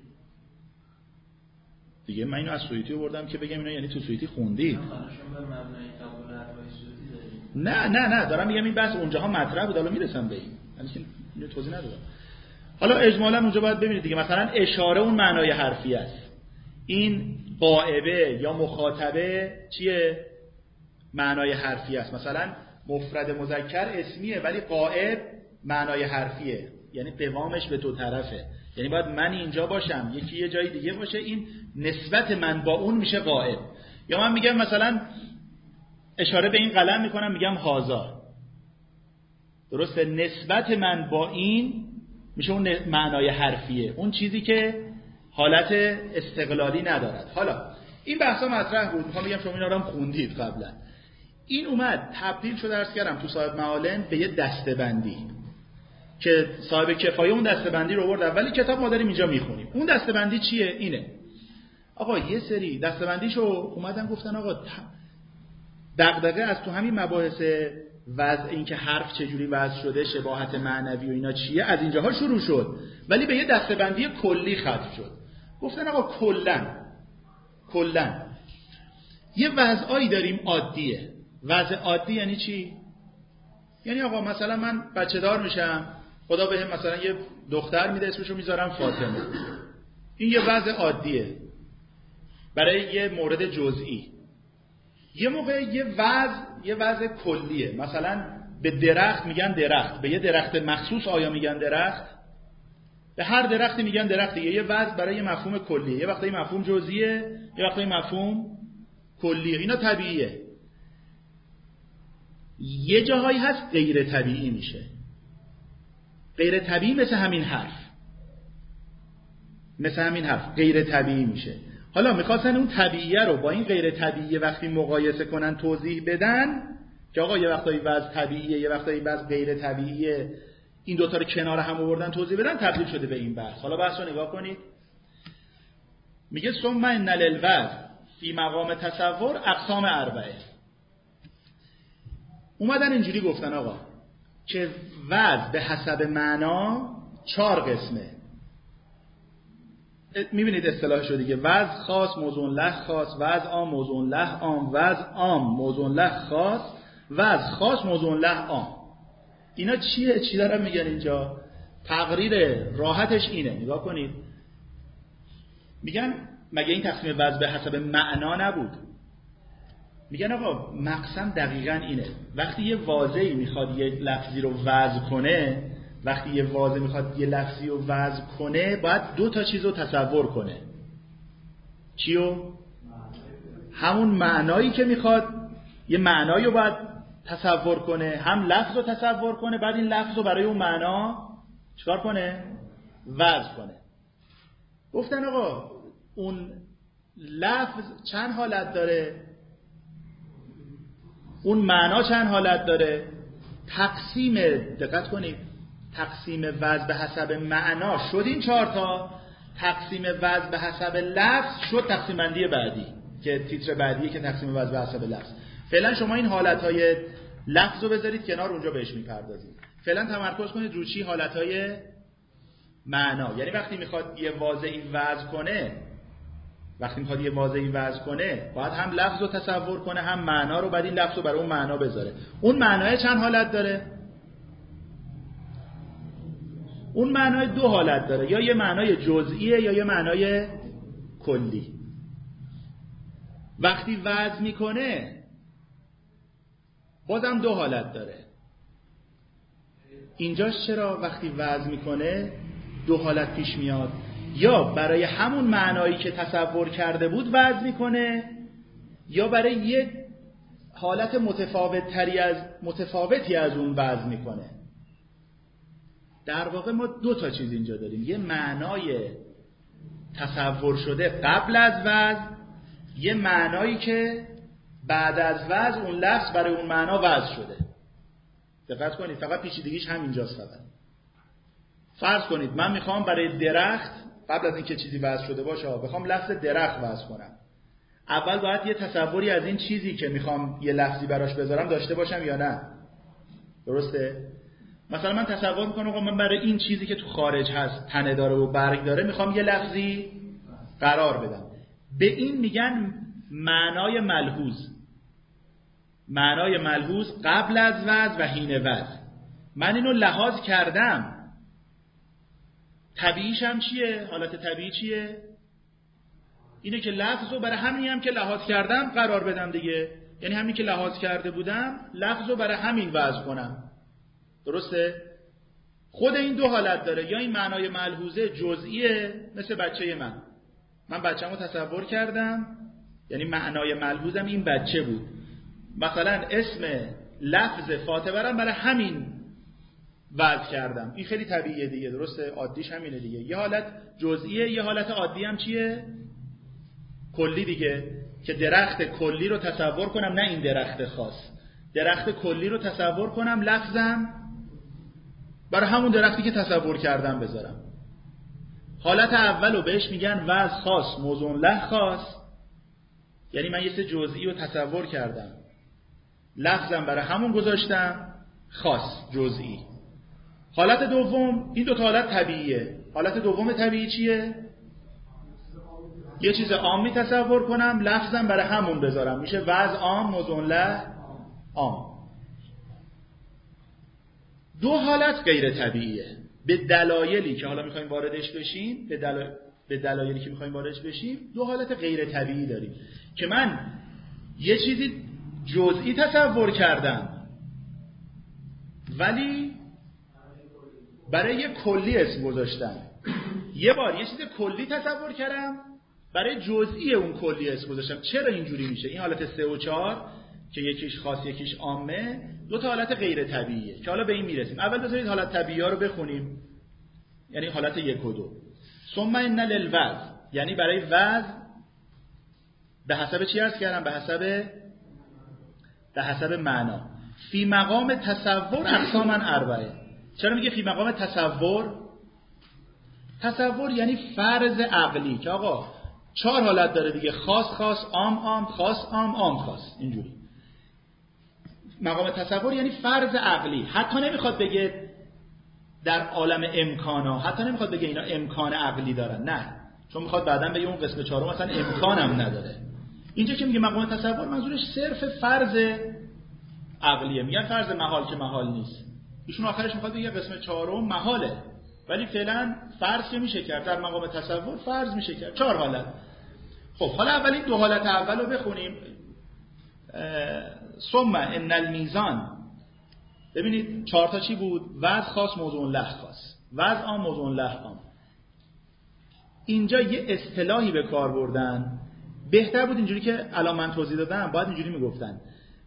دیگه من اینو از سویتی بردم که بگم اینا یعنی تو سویتی خوندید. نه نه نه دارم میگم این بحث اونجاها مطرح بود، حالا میرسم به این. یعنی اینو توضیح ندادم. حالا اجمالا اونجا باید ببینید دیگه، مثلا اشاره اون معنای حرفی است. این غائبه یا مخاطبه چیه؟ معنای حرفی است. مثلا مفرد مذکر اسمیه ولی غائب معنای حرفیه، یعنی قوامش به دو طرفه، یعنی باید من اینجا باشم یکی یه جای دیگه باشه، این نسبت من با اون میشه غائب. یا من میگم مثلا اشاره به این قلم میکنم میگم هازا، درسته؟ نسبت من با این میشه اون معنای حرفیه، اون چیزی که حالت استقلالی ندارد. حالا این بحثا مطرح بود، میخوام بگم شما اینا رو هم خوندید قبلا. این اومد تبدیل شد درس کردم تو صاحب معالم به یه دسته‌بندی که صاحب کفایه اون دسته‌بندی رو آورد. اولی کتاب ما داریم اینجا میخونیم. اون دسته‌بندی چیه؟ اینه آقا، یه سری دسته‌بندیشو اومدن گفتن آقا دغدغه از تو همین مباحث وضع این که حرف چجوری وضع شده، شباهت معنوی و اینا چیه، از اینجاها شروع شد، ولی به یه دسته‌بندی کلی ختم شد. گفتن آقا کلاً کلاً یه وضعایی داریم عادیه. وضع عادی یعنی چی؟ یعنی آقا مثلا من بچه دار میشم، خدا بهم مثلا یه دختر میده، اسمشو میذارم فاطمه. این یه وضع عادیه برای یه مورد جزئی. یه موقع یه وضع یه وضع کلیه. مثلا به درخت میگن درخت، به یه درخت مخصوص آیا میگن درخت؟ به هر درختی میگن درخت. یه وضع برای یه مفهوم کلیه، یه وقتایی مفهوم جزئیه، یه وقتایی مفهوم کلیه. اینا طبیعیه. یه جاهایی هست غیر طبیعی میشه. غیر طبیعی مثل همین حرف، مثل همین حرف غیر طبیعی میشه. حالا میخواستن اون طبیعیه رو با این غیر طبیعیه وقتی مقایسه کنن توضیح بدن که آقا یه وقتایی وضع طبیعیه، یه وقتایی وضع غیر طبیعیه، این دوتا رو کنار هم آوردن توضیح بدن، تبدیل شده به این بحث. حالا بحث رو نگاه کنید. میگه ثم ان للوضع فی مقام تصور اقسام اربعه. اومدن اینجوری گفتن آقا که وضع به حسب معنا چهار قسمه. میبینید اصطلاحش رو دیگه، وضع خاص موضوع له خاص، وضع عام موضوع له عام، وضع عام موضوع له خاص، وضع خاص موضوع له عام. اینا چیه؟ چی دارن میگن اینجا؟ تقریر راحتش اینه، نگاه کنید. میگن مگه این تقسیم وضع به حسب معنا نبود؟ میگن آقا مقسم دقیقاً اینه. وقتی یه واضعی میخواد یه لفظی رو وضع کنه، وقتی یه واضع میخواد یه لفظی رو وضع کنه، باید دو تا چیز رو تصور کنه. چیو؟ همون معنایی که میخواد، یه معنایی رو باید تصور کنه، هم لفظ رو تصور کنه، بعد این لفظ رو برای اون معنا چکار کنه؟ وضع کنه. گفتن آقا اون لفظ چند حالت داره؟ اون معنا چند حالت داره؟ تقسیم، دقت کنید، تقسیم وضع به حسب معنا شد این چهار تا، تقسیم وضع به حسب لفظ شد تقسیم بندی بعدی که تیتر بعدیه که تقسیم وضع به حسب لفظ. فعلا شما این حالتهای لفظ رو بذارید کنار، اونجا بهش میپردازید. فعلا تمرکز کنید رو چی؟ حالتهای معنا. یعنی وقتی میخواد یه واضعی وضع کنه، وقتی میخواد یه واضعی وضع کنه، باید هم لفظ رو تصور کنه، هم معنا رو، بعد این لفظ رو برای اون معنا بذاره. اون معنای چند حالت داره؟ اون معنای دو حالت داره، یا یه معنای جزئیه یا یه معنای کلی. وقتی وضع میکنه بازم دو حالت داره. اینجاش چرا وقتی وضع میکنه دو حالت پیش میاد؟ یا برای همون معنایی که تصور کرده بود وضع میکنه، یا برای یک حالت متفاوت تری از متفاوتی از اون وضع میکنه. در واقع ما دو تا چیز اینجا داریم، یه معنای تصور شده قبل از وضع، یه معنایی که بعد از وضع اون لفظ برای اون معنا وضع شده. دقت کنید، فقط پیچیدگیش همینجاست. فقط فرض کنید من میخوام برای درخت، قبل از اینکه چیزی وضع شده باشه، بخوام لفظ درخت وضع کنم، اول باید یه تصوری از این چیزی که میخوام یه لفظی براش بذارم داشته باشم یا نه؟ درسته؟ مثلا من تصور میکنم آقا من برای این چیزی که تو خارج هست، تنه داره و برگ داره، میخوام یه لفظی قرار بدم. به این میگن معنای ملحوظ. معنای ملحوظ قبل از وضع و حین وضع. من اینو لحاظ کردم، طبیعیش هم چیه؟ حالت طبیعی چیه؟ اینه که لفظ رو برای همین هم که لحاظ کردم قرار بدم دیگه. یعنی همین که لحاظ کرده بودم لفظ رو برای همین وضع کنم. درسته؟ خود این دو حالت داره، یا این معنای ملحوظه جزئیه، مثل بچه من من بچه‌مو تصور کردم، یعنی معنای ملحوظم این بچه بود. مثلا اسم لفظ فاطمه رو برای همین وضع کردم. این خیلی طبیعیه دیگه، درسته؟ عادیش همینه دیگه. یه حالت جزئیه، یه حالت عادی هم چیه؟ کلی دیگه. که درخت کلی رو تصور کنم، نه این درخت خاص. درخت کلی رو تصور کنم، لفظم برای همون درختی که تصور کردم بذارم. حالت اولو بهش میگن وضع خاص موضوع له خاص. یعنی من یه سه جزئی رو تصور کردم، لفظم برای همون گذاشتم، خاص جزئی. حالت دوم، این دو تا حالت طبیعیه. حالت دوم طبیعی چیه؟ یه چیز عامی تصور کنم، لفظم برای همون بذارم، میشه وضع عام، موضوع له عام. دو حالت غیر طبیعیه به دلایلی که حالا میخوایم واردش بشیم، به دلایل به دلایلی که میخوایم واردش بشیم، دو حالت غیر طبیعی داریم که من یه چیزی جزئی تصور کردم ولی برای یه کلی اسم گذاشتم. یه بار یه چیز کلی تصور کردم، برای جزئی اون کلی اسم گذاشتم. چرا اینجوری میشه؟ این حالت سه و چهار که یکیش خاص یکیش عامه، دو تا حالت غیر طبیعیه که حالا به این میرسیم. اول بذارید حالت طبیعی ها رو بخونیم، یعنی حالت یک و دو. ثم ان للوضع، یعنی برای وضع به حسب چی عرض کردم؟ به حسب به حسب معنا. فی مقام تصور اقساما اربعه. چرا میگه فی مقام تصور؟ تصور یعنی فرض عقلی که آقا چهار حالت داره دیگه، خاص خاص، عام عام، خاص عام، عام خاص. اینجوری مقام تصور یعنی فرض عقلی. حتی نمیخواد بگه در عالم امکانا، حتی نمیخواد بگه اینا امکان عقلی دارن، نه، چون میخواد بعداً بگه اون قسم چهارم مثلا امکانم نداره. اینجا که میگه مقام تصور، منظورش صرف فرض عقلیه. میگن فرض محال که محال نیست. ایشون آخرش میخواد بگه قسم چهارم محاله، ولی فعلا فرض که میشه کرد، در مقام تصور فرض میشه کرد. چهار حالت. خب حالا اولین دو حالت اول رو بخونیم. ثم ان المیزان، ببینید چهار تا چی بود؟ وضع خاص، موضوع له خاص، وضع عام، موضوع له عام. اینجا یه اصطلاحی به کار بردن. بهتر بود اینجوری که الان من توضیح دادم، باید اینجوری میگفتن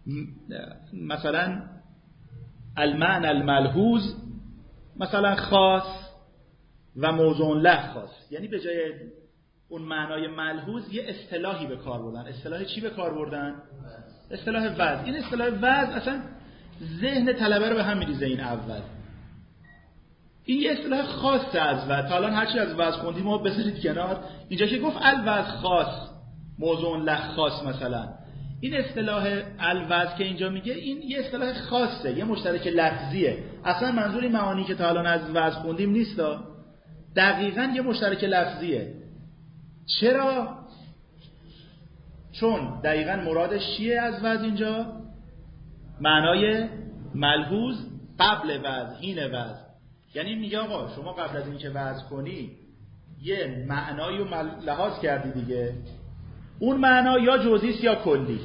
مثلا المعنى الملحوظ مثلا خاص و موضوع له خاص، یعنی به جای اون معنای ملحوظ یه اصطلاحی به کار بردن. اصطلاح چی به کار بردن؟ اصطلاح وضع. این اصطلاح وضع اصلا ذهن طلبه رو به هم میریزه. این اول این یه اصطلاح خاصه از وضع. تا الان هرچی از وضع خوندیم ما بذارید کنار. اینجا که گفت الوضع خاص، موضوع له خاص، مثلا این اصطلاح الوضع که اینجا میگه، این یه اصطلاح خاصه، یه مشترک لفظیه. اصلا منظور این معانی که تا الان از وضع خوندیم نیست، دقیقاً یه مشترک لفظیه. چرا؟ چون دقیقاً مرادش چیه از وضع اینجا؟ معنای ملحوظ قبل وضع، حین وضع. یعنی میگه آقا شما قبل از اینکه وضع کنی یه معنایی رو لحاظ کردی دیگه، اون معنا یا جزئی است یا کلی.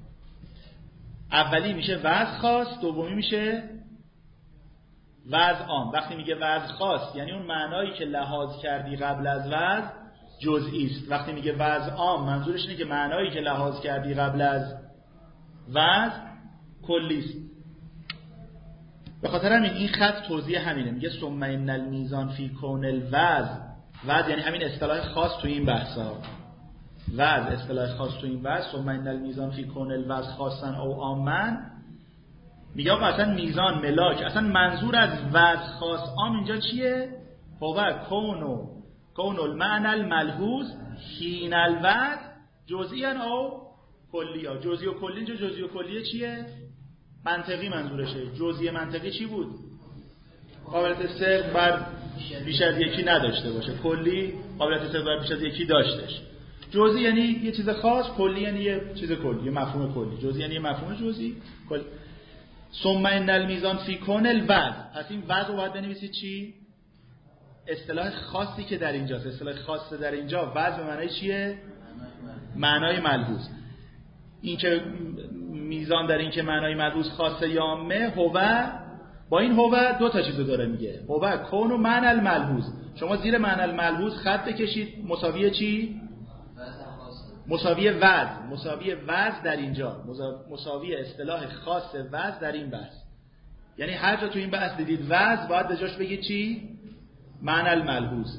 اولی میشه وضع خاص، دومی میشه وضع عام. وقتی میگه وضع خاص یعنی اون معنایی که لحاظ کردی قبل از وضع جزئی است. وقتی میگه وضع عام منظورش اینه که معنایی که لحاظ کردی قبل از وضع کلی است. به خاطر همین این خط توضیح همینه. میگه ثم ان المیزان فی کون الوضع. وضع یعنی همین اصطلاح خاص تو این بحثا. وضع اصطلاح خاص تو این بحث. ثم ان المیزان فی کون الوضع خاصا او عاما. میگه آقا اصلا میزان، ملاک، اصلا منظور از وضع خاص عام اینجا چیه؟ هو کونو کون المعنى الملحوظ حین الوضع جزئیاً او کلیه. جزئی و کلی اینجا جزئی و کلیه چیه؟ منطقی منظورشه. جزئی منطقی چی بود؟ قابلیت صدق بر بیش از یکی نداشته باشه. کلی قابلیت صدق بر بیش از یکی داشتش. جزئی یعنی یه چیز خاص، کلی یعنی یه چیز کلی، یه مفهوم کلی. جزئی یعنی یه مفهوم جزئی، کلی. ثم ان المیزان فی کون الوضع. پس این وضع رو باید بنویسید چی؟ اصطلاح خاصی که در اینجاست. اصطلاح خاص در اینجا وضع به معنای چیه؟ معنای ملحوظ. این که میزان در این که معنای ملحوظ خاصه یا عامه، هو با این هو دو تا چیزو داره میگه. هو کون و معنی الملحوظ. شما زیر معنی الملحوظ خط بکشید مساوی چی؟ مساوی وضع. مساوی وضع در اینجا، مساوی اصطلاح خاص وضع در این بحث. یعنی هر جا تو این بحث دیدید وضع، باید به جاش بگید چی؟ معنی الملحوظ.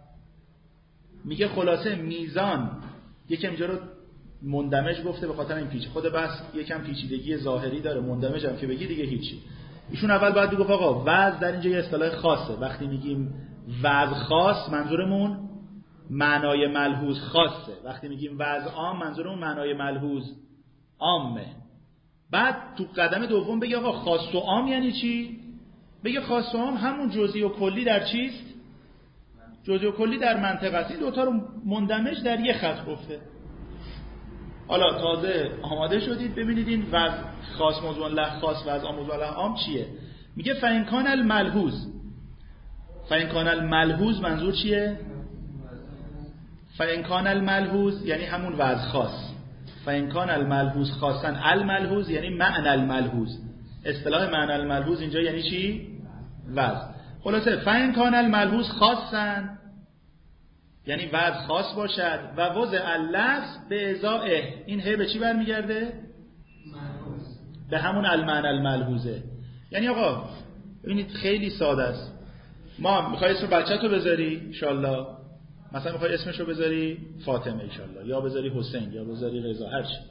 میگه خلاصه میزان یکم اینجا رو مندمج گفته به خاطر این پیچ. خود بحث یکم پیچیدگی ظاهری داره. مندمج هم که بگی دیگه هیچی. ایشون اول باید بگفت آقا وضع در اینجا یه اصطلاح خاصه. وقتی میگیم وضع خاص منظورمون معنای ملحوظ خاصه. وقتی میگیم وضع عام منظورمون معنای ملحوظ عامه. بعد تو قدم دوم بگه آقا خاص و عام یعنی چی؟ بگه خاص و عام همون جزئی و کلی در چیست؟ جزئی و کلی در منطقه است. این دوتا رو مندمج در یه خط گفته. حالا تازه آماده شدید ببینید این وضع خاص موضوع له خاص وضع عام موضوع له عام چیه. میگه فإن کان الملحوظ، فإن کان الملحوظ منظور چیه؟ فإن کان الملحوظ یعنی همون وضع خاص. فإن کان الملحوظ خاصا، الملحوظ یعنی معنی الملحوظ. اصطلاح معنی الملحوظ اینجا یعنی چی؟ وضع. خلاصه فإن کان الملحوظ خاصا یعنی وضع خاص باشد و وضع اللفظ به ازائه، این هی به چی برمیگرده؟ به همون المعنی الملحوظه. یعنی آقا ببینید خیلی ساده است. ما میخوای اسم بچه‌تو بذاری ان شاءالله، مثلا میخوای اسمشو بذاری فاطمه ان شاءالله، یا بذاری حسین، یا بذاری رضا، هر چی.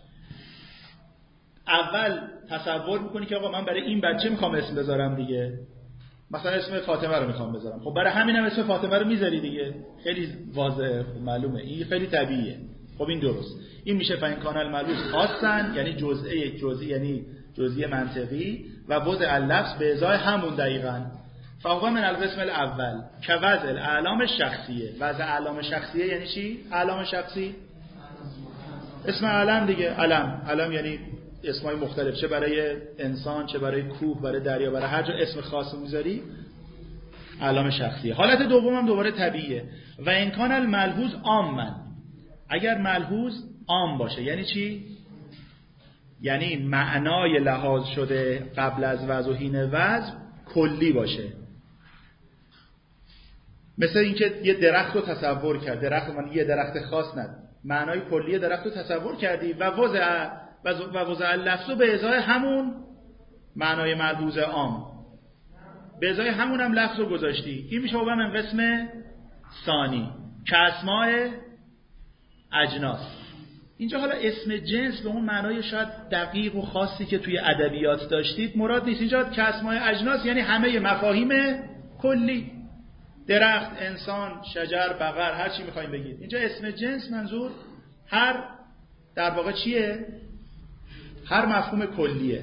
اول تصور میکنی که آقا من برای این بچه میخوام اسم بذارم دیگه، مثلا اسم فاطمه رو میخوام بذارم. خب برای همینم اسم فاطمه رو میذاری دیگه، خیلی واضحه، معلومه، این خیلی طبیعیه. خب این درست. این میشه فإن کان الملحوظ خاصا یعنی جزئی، جزئی یعنی جزئی منطقی، و وضع اللفظ به ازای همون دقیقاً. فهو من القسم الاول که وضع الاعلام شخصیه. وضع اعلام شخصیه یعنی چی؟ اعلام شخصی اسم علم دیگه. علم، علم یعنی اسمای مختلف، چه برای انسان، چه برای کوه، برای دریا، برای هر جا اسم خاص میذاری علامه شخصیه. حالت دوم هم دوباره طبیعیه. و ان کان الملحوظ عاما، اگر ملحوظ عام باشه یعنی چی؟ یعنی معنای لحاظ شده قبل از وضع و حین وضع کلی باشه. مثل اینکه یه درخت رو تصور کرد، درخت من یه درخت خاص ند، معنای کلی درخت رو تصور کردی و وضع و وضع اللفظ به ازای همون معنای ملحوظ عام، به ازای همون هم لفظ رو گذاشتی. این میشه با من قسم ثانی که اسماء اجناس. اینجا حالا اسم جنس به اون معنای شاید دقیق و خاصی که توی ادبیات داشتید مراد نیست. اینجا که اسماء اجناس یعنی همه مفاهیم کلی، درخت، انسان، شجر، بقر، هر چی میخوایم بگید. اینجا اسم جنس منظور هر در واقع چیه؟ هر مفهوم کلیه.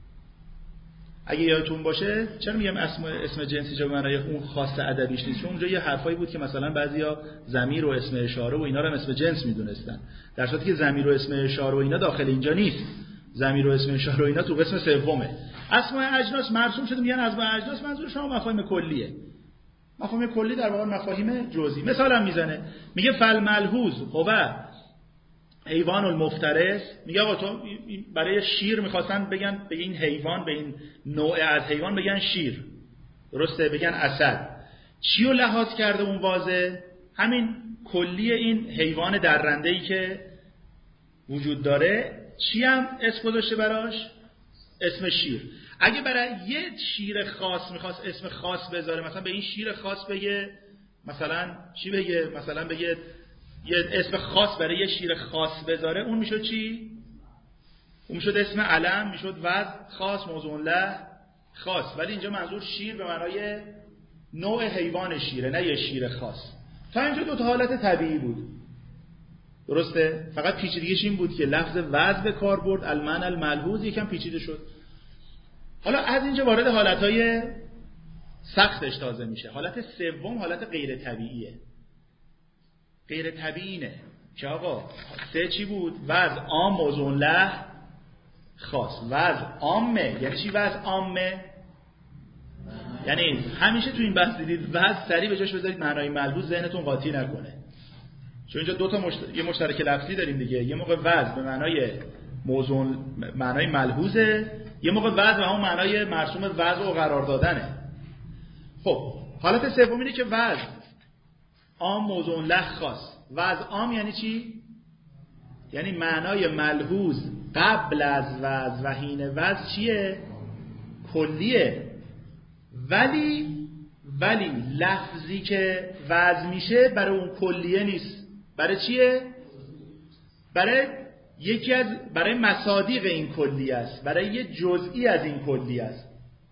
اگه یادتون باشه چرا میگم اسم اسم جنس اینجا به معنای اون خاص ادبیش نیست؟ چون اونجا یه حرفایی بود که مثلا بعضیا ضمیر و اسم اشاره و اینا رو هم اسم جنس میدونستن، در صورتی که ضمیر و اسم اشاره و اینا داخل اینجا نیست. ضمیر و اسم اشاره و اینا تو قسم سومه. اسماء اجناس مرسوم شده میگن اسماء اجناس منظور شما مفاهیم کلیه. مفاهیم کلی در واقع مفاهیم جزئی. مثال هم میزنه، میگه فالملحوظ هو حیوان المفترس. میگه آقا تو برای شیر میخواستن بگن به این حیوان، به این نوع از حیوان بگن شیر، درسته؟ بگن اسد. چی رو لحاظ کرده اون واضح؟ همین کلی این حیوان درنده‌ای که وجود داره. چی هم اسم گذاشته براش؟ اسم شیر. اگه برای یه شیر خاص میخواست اسم خاص بذاره، مثلا به این شیر خاص بگه مثلا چی بگه؟ مثلا بگه یه اسم خاص برای یه شیر خاص بذاره، اون میشد چی؟ اون میشد اسم علم، میشد وضع خاص موضوع له خاص. ولی اینجا منظور شیر به معنای نوع حیوان شیره، نه یه شیر خاص. تا اینجا دو تا حالت طبیعی بود، درسته؟ فقط پیچیدگیش این بود که لفظ وضع به کار برد، المعنی الملحوظ یکم پیچیده شد. حالا از اینجا وارد حالتهای سختش تازه میشه. حالت سوم حالت غیر طبیعیه. غیر طبیعی اینه که آقا سه چی بود؟ وضع عام موضوع له خاص. وضع عامه یعنی چی؟ وضع عامه یعنی همیشه تو این بحث دیدید وضع سریع به جاش بذارید معنای ملحوظ ذهنتون قاطی نکنه، چون اینجا دو تا مشت... یه مشترک لفظی داریم دیگه. یه موقع وضع به معنای موضوع معنای ملحوظه، یه موقع وضع به همون معنای مرسوم وضع و قرار دادنه. خب حالت سوم اینه که وضع عام موضوع له خاص. وضع عام یعنی چی؟ یعنی معنای ملحوظ قبل از وضع و حین وضع چیه؟ کلیه. ولی ولی لفظی که وضع میشه برای اون کلیه نیست. برای چیه؟ برای یکی از برای مصادیق این کلیه است، برای یه جزئی از این کلیه است.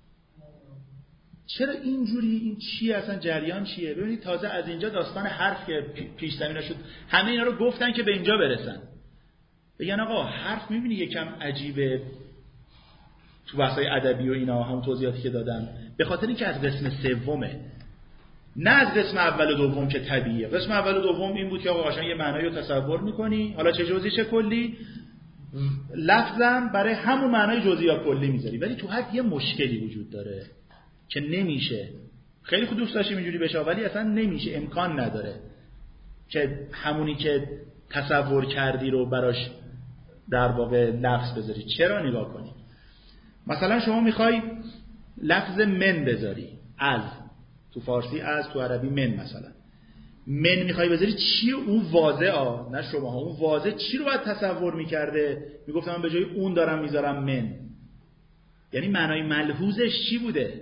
چرا اینجوری؟ این چیه اصلا؟ جریان چیه؟ ببینید تازه از اینجا داستان حرف که پیش زمینه شد، همه اینا رو گفتن که به اینجا برسن، بگن آقا حرف میبینی یکم عجیبه، تو بحث‌های ادبی و اینا همون توضیحاتی که دادم، به خاطر اینکه از قسم سومه، نه از قسم اول و دوم که طبیعیه. قسم اول و دوم این بود که آقا قشنگ یه معنایی رو تصور می‌کنی، حالا چه جزئی چه کلی، لفظم برای همون معنای جزئی یا کلی میذاری. ولی تو حد یه مشکلی وجود داره که نمیشه، خیلی خود دوست داشتیم اینجوری بشه ولی اصلا نمیشه، امکان نداره که همونی که تصور کردی رو براش در واقع لفظ بذاری. چرا؟ نگاه کنی مثلا شما میخوای لفظ من بذاری، از، تو فارسی از، تو عربی من. مثلا من میخوای بذاری، چی اون واضحه ها، نه شما ها، اون واضح چی رو باید تصور میکرده؟ میگفتم من به جای اون دارم میذارم من، یعنی معنای ملحوظش چی بوده؟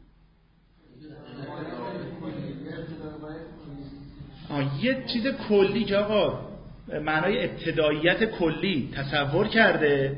آه یه چیز کلی که آقا معنای ابتداییت کلی تصور کرده،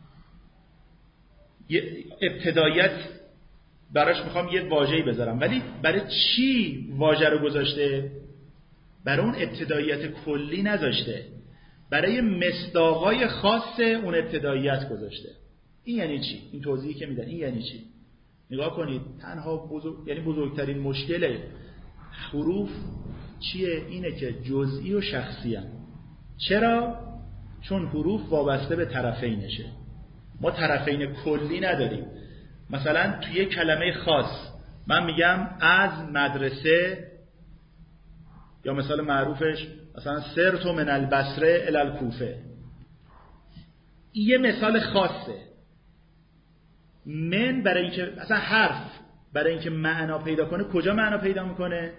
یه ابتداییت براش میخوام یه واژه‌ای بذارم، ولی برای چی واژه رو گذاشته؟ برای اون ابتداییت کلی نذاشته، برای مصداقای خاص اون ابتداییت گذاشته. این یعنی چی؟ این توضیحی که میدن این یعنی چی؟ نگاه کنید، تنها بزرگ... یعنی بزرگترین مشکل حروف چیه؟ اینه که جزئی و شخصی هستند. چرا؟ چون حروف وابسته به طرفینشه. ما طرفین کلی نداریم. مثلا توی کلمه خاص من میگم از مدرسه، یا مثال معروفش مثلا سرت من البصره الی الکوفه، این یه مثال خاصه. من برای اینکه مثلا حرف برای اینکه معنا پیدا کنه کجا معنا پیدا میکنه؟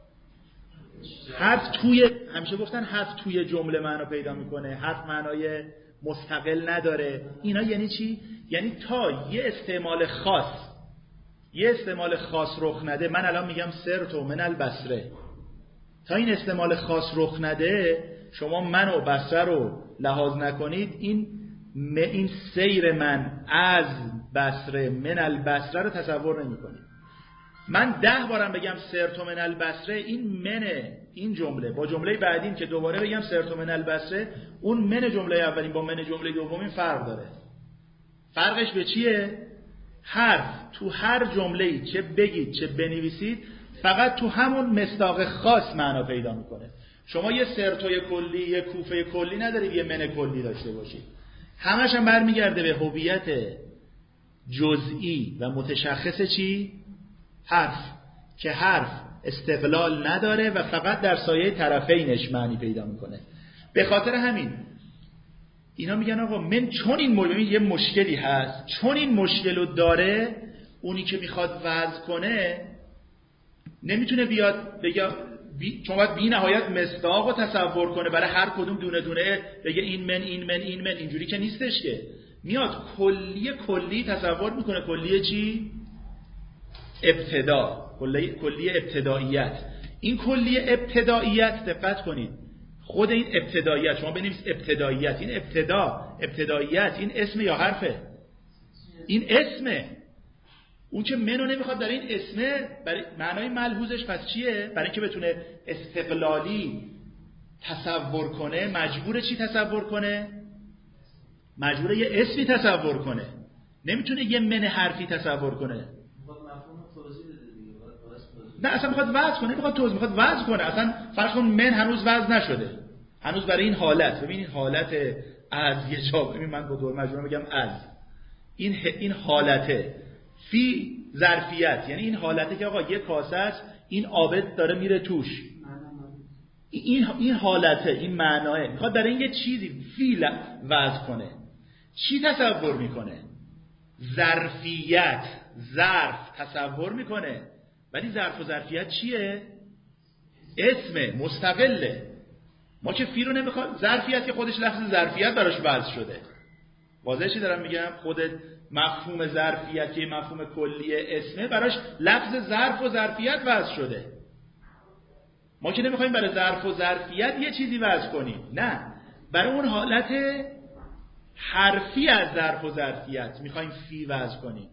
حرف توی، همیشه گفتن حرف توی جمله معنا پیدا میکنه، حرف معنای مستقل نداره. اینا یعنی چی؟ یعنی تا یه استعمال خاص یه استعمال خاص رخ نده، من الان میگم سرتو من البصره، تا این استعمال خاص رخ نده، شما من و بصره رو لحاظ نکنید، این این سیر من از بصره من البصره رو تصور نمی کنید. من ده بارم بگم سرتو من البصره، این منه، این جمله با جمله بعدین که دوباره بگم سرتو من البصره، اون من جمله اولین با من جمله دومین فرق داره. فرقش به چیه؟ حرف تو هر جمله‌ای چه بگید چه بنویسید فقط تو همون مصداق خاص معنا پیدا میکنه. شما یه سرتوی کلی، یه کوفه کلی ندارید، یه من کلی داشته باشید. همش هم برمیگرده به هویت جزئی و متشخص چی؟ حرف، که حرف استقلال نداره و فقط در سایه طرفینش معنی پیدا میکنه. به خاطر همین اینا میگن آقا من چون این مشکل، یه مشکلی هست، چون این مشکل رو داره، اونی که میخواد وضع کنه نمیتونه بیاد بگه بی... چون باید بی نهایت مصداق رو تصور کنه برای هر کدوم دونه دونه بگه این من این من این من، اینجوری که نیستش که. میاد کلی کلی تصور میکنه. کلیه چی؟ ابتدا، کلی کلی ابتداییت. این کلی ابتداییت دقت کنید، خود این ابتداییت، شما بنویس ابتداییت، این ابتدا، ابتداییت، این اسم یا حرفه؟ این اسمه. اون که منو نمیخواد در این اسمه، برای معنای ملحوظش پس چیه؟ برای اینکه بتونه استقلالی تصور کنه مجبوره چی تصور کنه؟ مجبوره یه اسمی تصور کنه، نمیتونه یه من حرفی تصور کنه. نه اصلا میخواد وضع کنه، نمیخواد توضیح، میخواد وضع کنه. اصلا فرض کن من هنوز وضع نشده، هنوز برای این حالت، ببینید حالت از یه جا، ببین من با دور مجبورم بگم از، این این حالته فی ظرفیت، یعنی این حالته که آقا یه کاسه است، این آب داره میره توش، این این حالته، این معناه، میخواد برای این یه چیزی فی وضع کنه. چی تصور میکنه؟ ظرفیت، ظرف تصور میکنه. ولی ظرف و ظرفیت چیه؟ اسمه، مستقله. ما که فی رو نمیخواد، ظرفیت که خودش لفظ ظرفیت براش وضع شده. واضحه چی دارم میگم؟ خود مفهوم ظرفیت که مفهوم کلی اسمه، براش لفظ ظرف و ظرفیت وضع شده. ما که نمیخوایم برای ظرف و ظرفیت یه چیزی وضع کنیم، نه، برای اون حالت حرفی از ظرف و ظرفیت میخوایم فی وضع کنیم.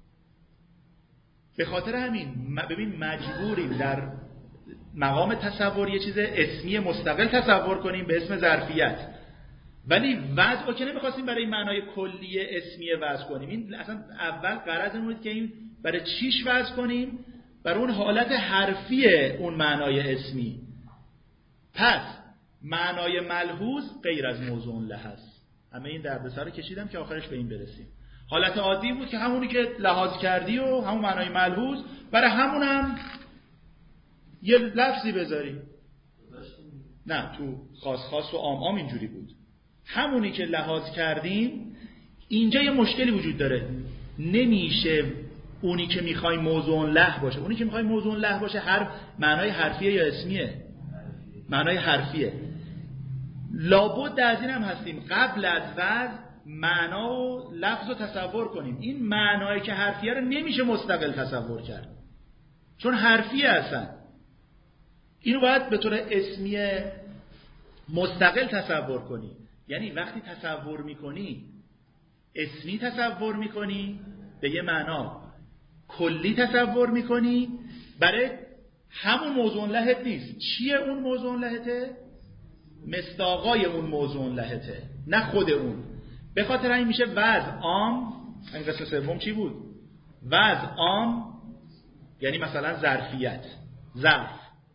به خاطر همین ببین مجبوریم در مقام تصور یه چیز اسمی مستقل تصور کنیم به اسم ظرفیت. ولی وضع که نمیخواستیم برای معنای کلی اسمیه وضع کنیم. این اصلا اول غرض این بود که این برای چیش وضع کنیم؟ برای اون حالت حرفی اون معنای اسمی. پس معنای ملحوظ غیر از موضوع له هست. همه این دردسر رو کشیدم که آخرش به این برسیم. حالت عادی بود که همونی که لحاظ کردی و همون معنای ملحوظ، برای همونم یه لفظی بذاری. نه، تو خاص خاص و عام عام اینجوری بود. همونی که لحاظ کردیم. اینجا یه مشکلی وجود داره، نمیشه اونی که میخوای موضوع له باشه. اونی که میخوای موضوع له باشه هر معنای حرفیه یا اسمیه؟ معنای حرفیه. لابد از این هم هستیم قبل از وضع معنا و لفظ رو تصور کنیم. این معنایی که حرفیه رو نمیشه مستقل تصور کرد، چون حرفیه هستن. اینو باید به طور اسمیه مستقل تصور کنی. یعنی وقتی تصور میکنی اسمی تصور میکنی، به یه معنا کلی تصور میکنی، برای همون موضوع لهت نیست. چیه اون موضوع لهته؟ مصداقای اون موضوع لهته، نه خود اون. به خاطر این میشه وضع عام. این قسم سوم چی بود؟ وضع عام یعنی مثلا ظرفیت، ظرف.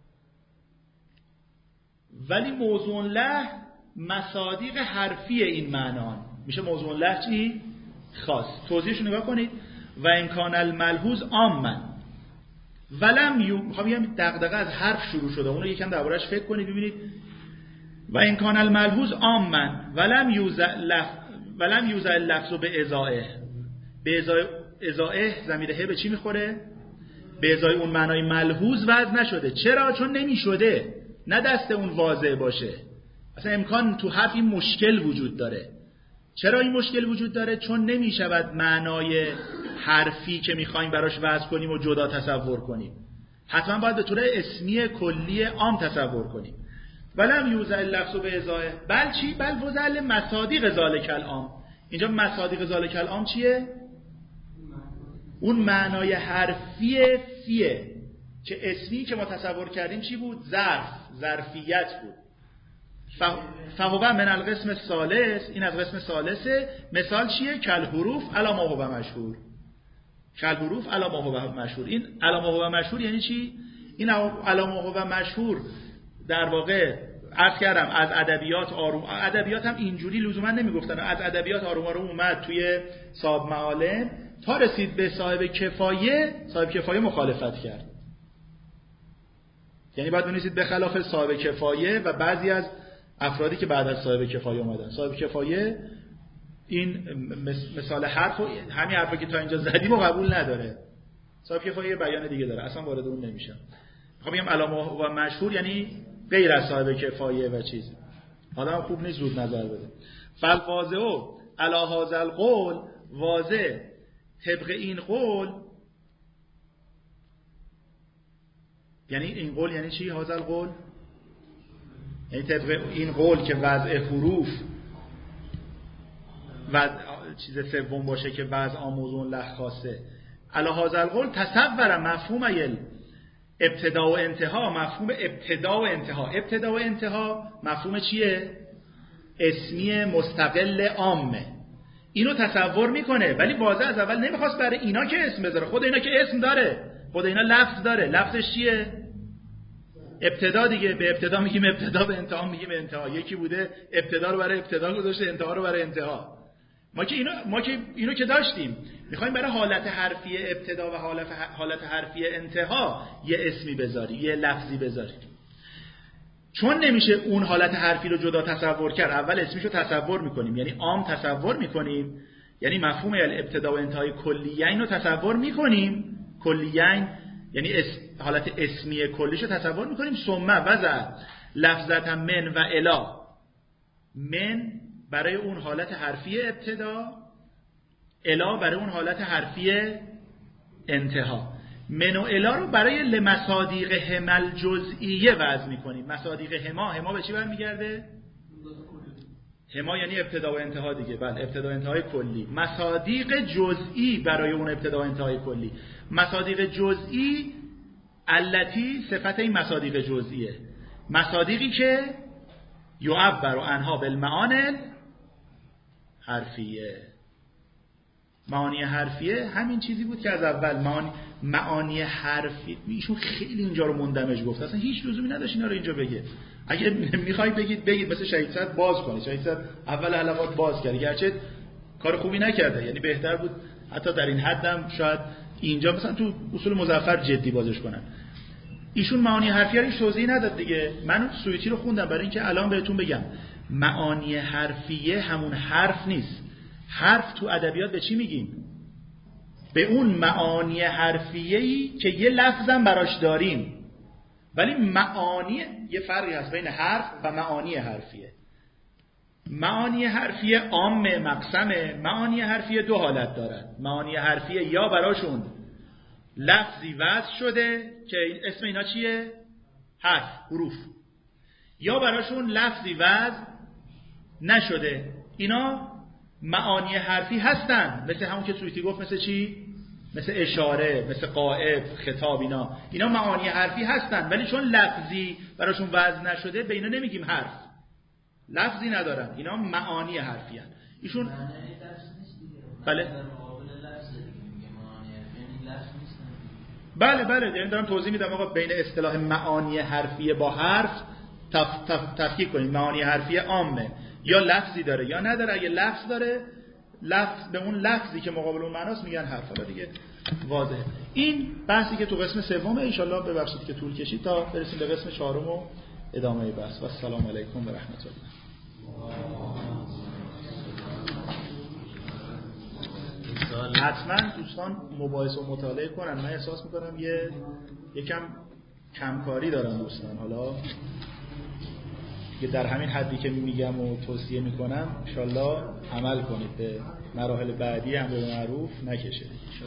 ولی موضوع له مصادیق حرفی این معنان میشه موضوع له چی؟ خاص. توضیحش نگاه کنید. و امکان الملحوظ عامن ولم یو، میخوام بگم دغدغه از حرف شروع شده، اون رو یکم دربارش فکر کنید ببینید. و امکان الملحوظ عامن ولم یوزع لف ولم یوزع اللفظ به ازائه. به ازائه ازائه ضمیر ه به چی میخوره؟ به ازای اون معنای ملحوظ وضع نشده. چرا؟ چون نمیشده، نه دست اون واضح باشه. اصلا امکان تو حرف این مشکل وجود داره. چرا این مشکل وجود داره؟ چون نمیشود معنای حرفی که میخوایم براش وضع کنیم و جدا تصور کنیم. حتما باید به طور اسمی کلی عام تصور کنیم. ولم یوزع اللفظ به ازائه بل چی؟ بل وزل مصادیق ذالک العام. اینجا مصادیق ذالک العام چیه؟ اون معنای حرفی فیه که اسمی که ما تصور کردیم چی بود؟ ظرف، ظرفیت بود. فهو من القسم الثالث، این از قسم ثالثه. مثال چیه؟ کل حروف علی ما هو مشهور. کل حروف علی ما هو مشهور. این علی ما هو مشهور یعنی چی؟ این علی ما هو مشهور در واقع عرض کردم از ادبیات آروم، ادبیات هم اینجوری لزوما نمیگفتن، از ادبیات آروم آروم اومد توی صاحب معالم تا رسید به صاحب کفایه. صاحب کفایه مخالفت کرد. یعنی باید بنویسید به خلاف صاحب کفایه و بعضی از افرادی که بعد از صاحب کفایه اومدن. صاحب کفایه این مثال حرف و همین حرفی که تا اینجا زدیم و قبول نداره. صاحب کفایه بیان دیگه داره، اصلا وارد اون نمیشم. میخوام بگم علامه و مشهور یعنی غیر از صاحب کفایه و چیز. آدم خوب نیست زود نظر بده. فالواضع علی هذا القول، واضح طبق این قول. یعنی این قول یعنی چی؟ هذا القول یعنی طبق این قول که وضع حروف و چیز سوم باشه که وضع موضوع له خاصه. علی هذا القول تصور مفهوم ایل ابتدا و انتها، مفهوم ابتدا و انتها. ابتدا و انتها مفهوم چیه؟ اسمی مستقل عامه. اینو تصور میکنه، ولی واضح از اول نمیخواست برای اینا که اسم بذاره. خود اینا که اسم داره، خود اینا لفظ داره. لفظش چیه؟ ابتدا دیگه. به ابتدا میگیم ابتدا، به انتها میگیم انتها. یکی بوده ابتدا رو برای ابتدا گذاشته، انتها رو برای انتها. ما که اینو ما که اینو که داشتیم، میخوایم برای حالت حرفی ابتدا و حالت حالت حرفی انتها یه اسمی بذاری، یه لفظی بذاری. چون نمیشه اون حالت حرفی رو جدا تصور کرد، اول اسمیشو تصور میکنیم، یعنی عام تصور میکنیم، یعنی مفهوم الابتدا و انتهای کلیین رو تصور میکنیم. کلیین یعنی اس... حالت اسمی کلیشو تصور میکنیم. ثم وضع لفظت من و الا، من برای اون حالت حرفی ابتدا، الا برای اون حالت حرفی انتها. من و الا رو برای لمصادیق همل جزئیه وضع میکنیم. مصادیق هما، هما به چی برمیگرده؟ هما یعنی ابتدا و انتها دیگه. بله، ابتدا و انتهای کلی. مصادیق جزئی برای اون ابتدا و انتهای کلی. مصادیق جزئی التی صفت این مصادیق جزئیه. مصادیقی که یعبر عنها بالمعانی حرفیه. معانی حرفیه همین چیزی بود که از اول معانی, معانی حرفی ایشون خیلی اینجا رو مندمج گفت، اصلا هیچ لزومی نداشت اینا رو اینجا بگه. اگه میخوای بگید بگید مثل شهید صدر باز کنید. شهید صدر اول حلقات باز کرد، گرچه کار خوبی نکرده، یعنی بهتر بود حتی در این حدم شاید اینجا مثلا تو اصول مظفر جدی بازش کنن. ایشون معانی حرفیه رو توضیح نداد دیگه. من سویتی رو خوندم برای اینکه الان بهتون بگم معانی حرفیه همون حرف نیست. حرف تو ادبیات به چی میگیم؟ به اون معانی حرفیه‌ای که یه لفظم براش داریم. ولی معانی یه فرقی هست بین حرف و معانی حرفیه. معانی حرفیه عام مقسمه. معانی حرفیه دو حالت دارن. معانی حرفیه یا براشون لفظی وضع شده که اسم اینا چیه؟ حرف، حروف. یا براشون لفظی وضع نشده. اینا معانی حرفی هستن، مثل همون که سویتی گفت، مثل چی؟ مثل اشاره، مثل قائد، خطاب. اینا اینا معانی حرفی هستن، ولی چون لفظی براشون وضع نشده به اینا نمیگیم حرف. لفظی ندارن، اینا معانی حرفی هستن. ایشون بله بله بله یعنی دارم توضیح میدم آقا بین اصطلاح معانی حرفی با حرف تف... تف... تفکیک کنید. معانی حرفی عامه، یا لفظی داره یا نداره. اگه لفظ داره، لفظ به اون لفظی که مقابل اون معناست میگن حرف. حالا دیگه واضحه. این بحثی که تو قسم سومه، ان شاءالله ببخشید که طول کشید تا برسیم به قسم چهارم و ادامه بحث. و السلام علیکم و رحمت الله. حتما دوستان مباحثه و مطالعه کنن. من احساس میکنم یه یکم کمکاری دارن دوستان. حالا که در همین حدی که میگم و توصیه میکنم انشالله عمل کنید، به مراحل بعدی امر به معروف نکشه.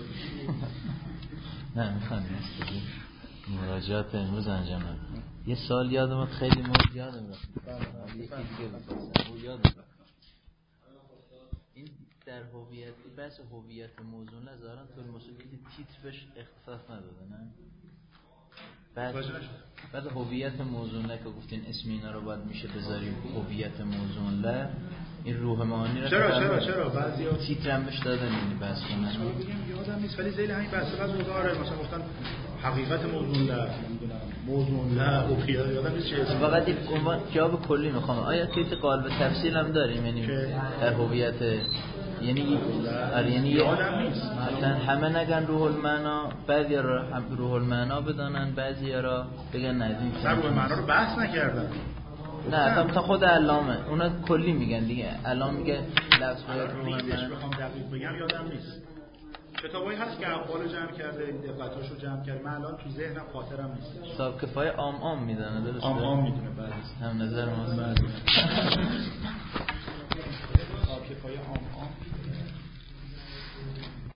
نه میخوام مراجعات امروز انجام بدم. یه سال یادم اومد، خیلی مورد یادم رفت. یکی دیگه بپرسم. یادم رفت. این در هویت، بحث هویت موضوع نذارن تو الموسیقی تیتر بهش اختصاص نداده نه؟ بعد بعد هویت موضوع که گفتین اسم اینا رو باید میشه بذاریم هویت موضوع لا این روح معانی رو چرا چرا چرا بعضیا تیتر هم بهش دادن یعنی بحث کنن. چرا بگم یادم نیست، ولی ذیل همین بحث بعضی داره مثلا گفتن حقیقت موضوع لا، نمیدونم موضوع لا هویت، یادم نیست چه اسمی. فقط یک عنوان جواب کلی میخوام. آیا توی قالب تفصیل هم داریم یعنی در هویت یعنی آره یعنی یادم نیست مثلا همه نگن روح المعنا، بعضی را روح المعنا بدانن، بعضی را بگن نزدیک مثلا روح المعنا رو بحث نکردن. نه اصلا تا خود علامه اونا کلی میگن دیگه. علامه میگه لفظ روح المعنا بخوام دقیق بگم یادم نیست. کتابایی هست که اقوالو جمع کرده، دقتاشو جمع کرده، من الان تو ذهنم خاطرم نیست. صاحب کفایه عام عام میدونه درسته؟ عام عام میدونه. بعد هم نظر ما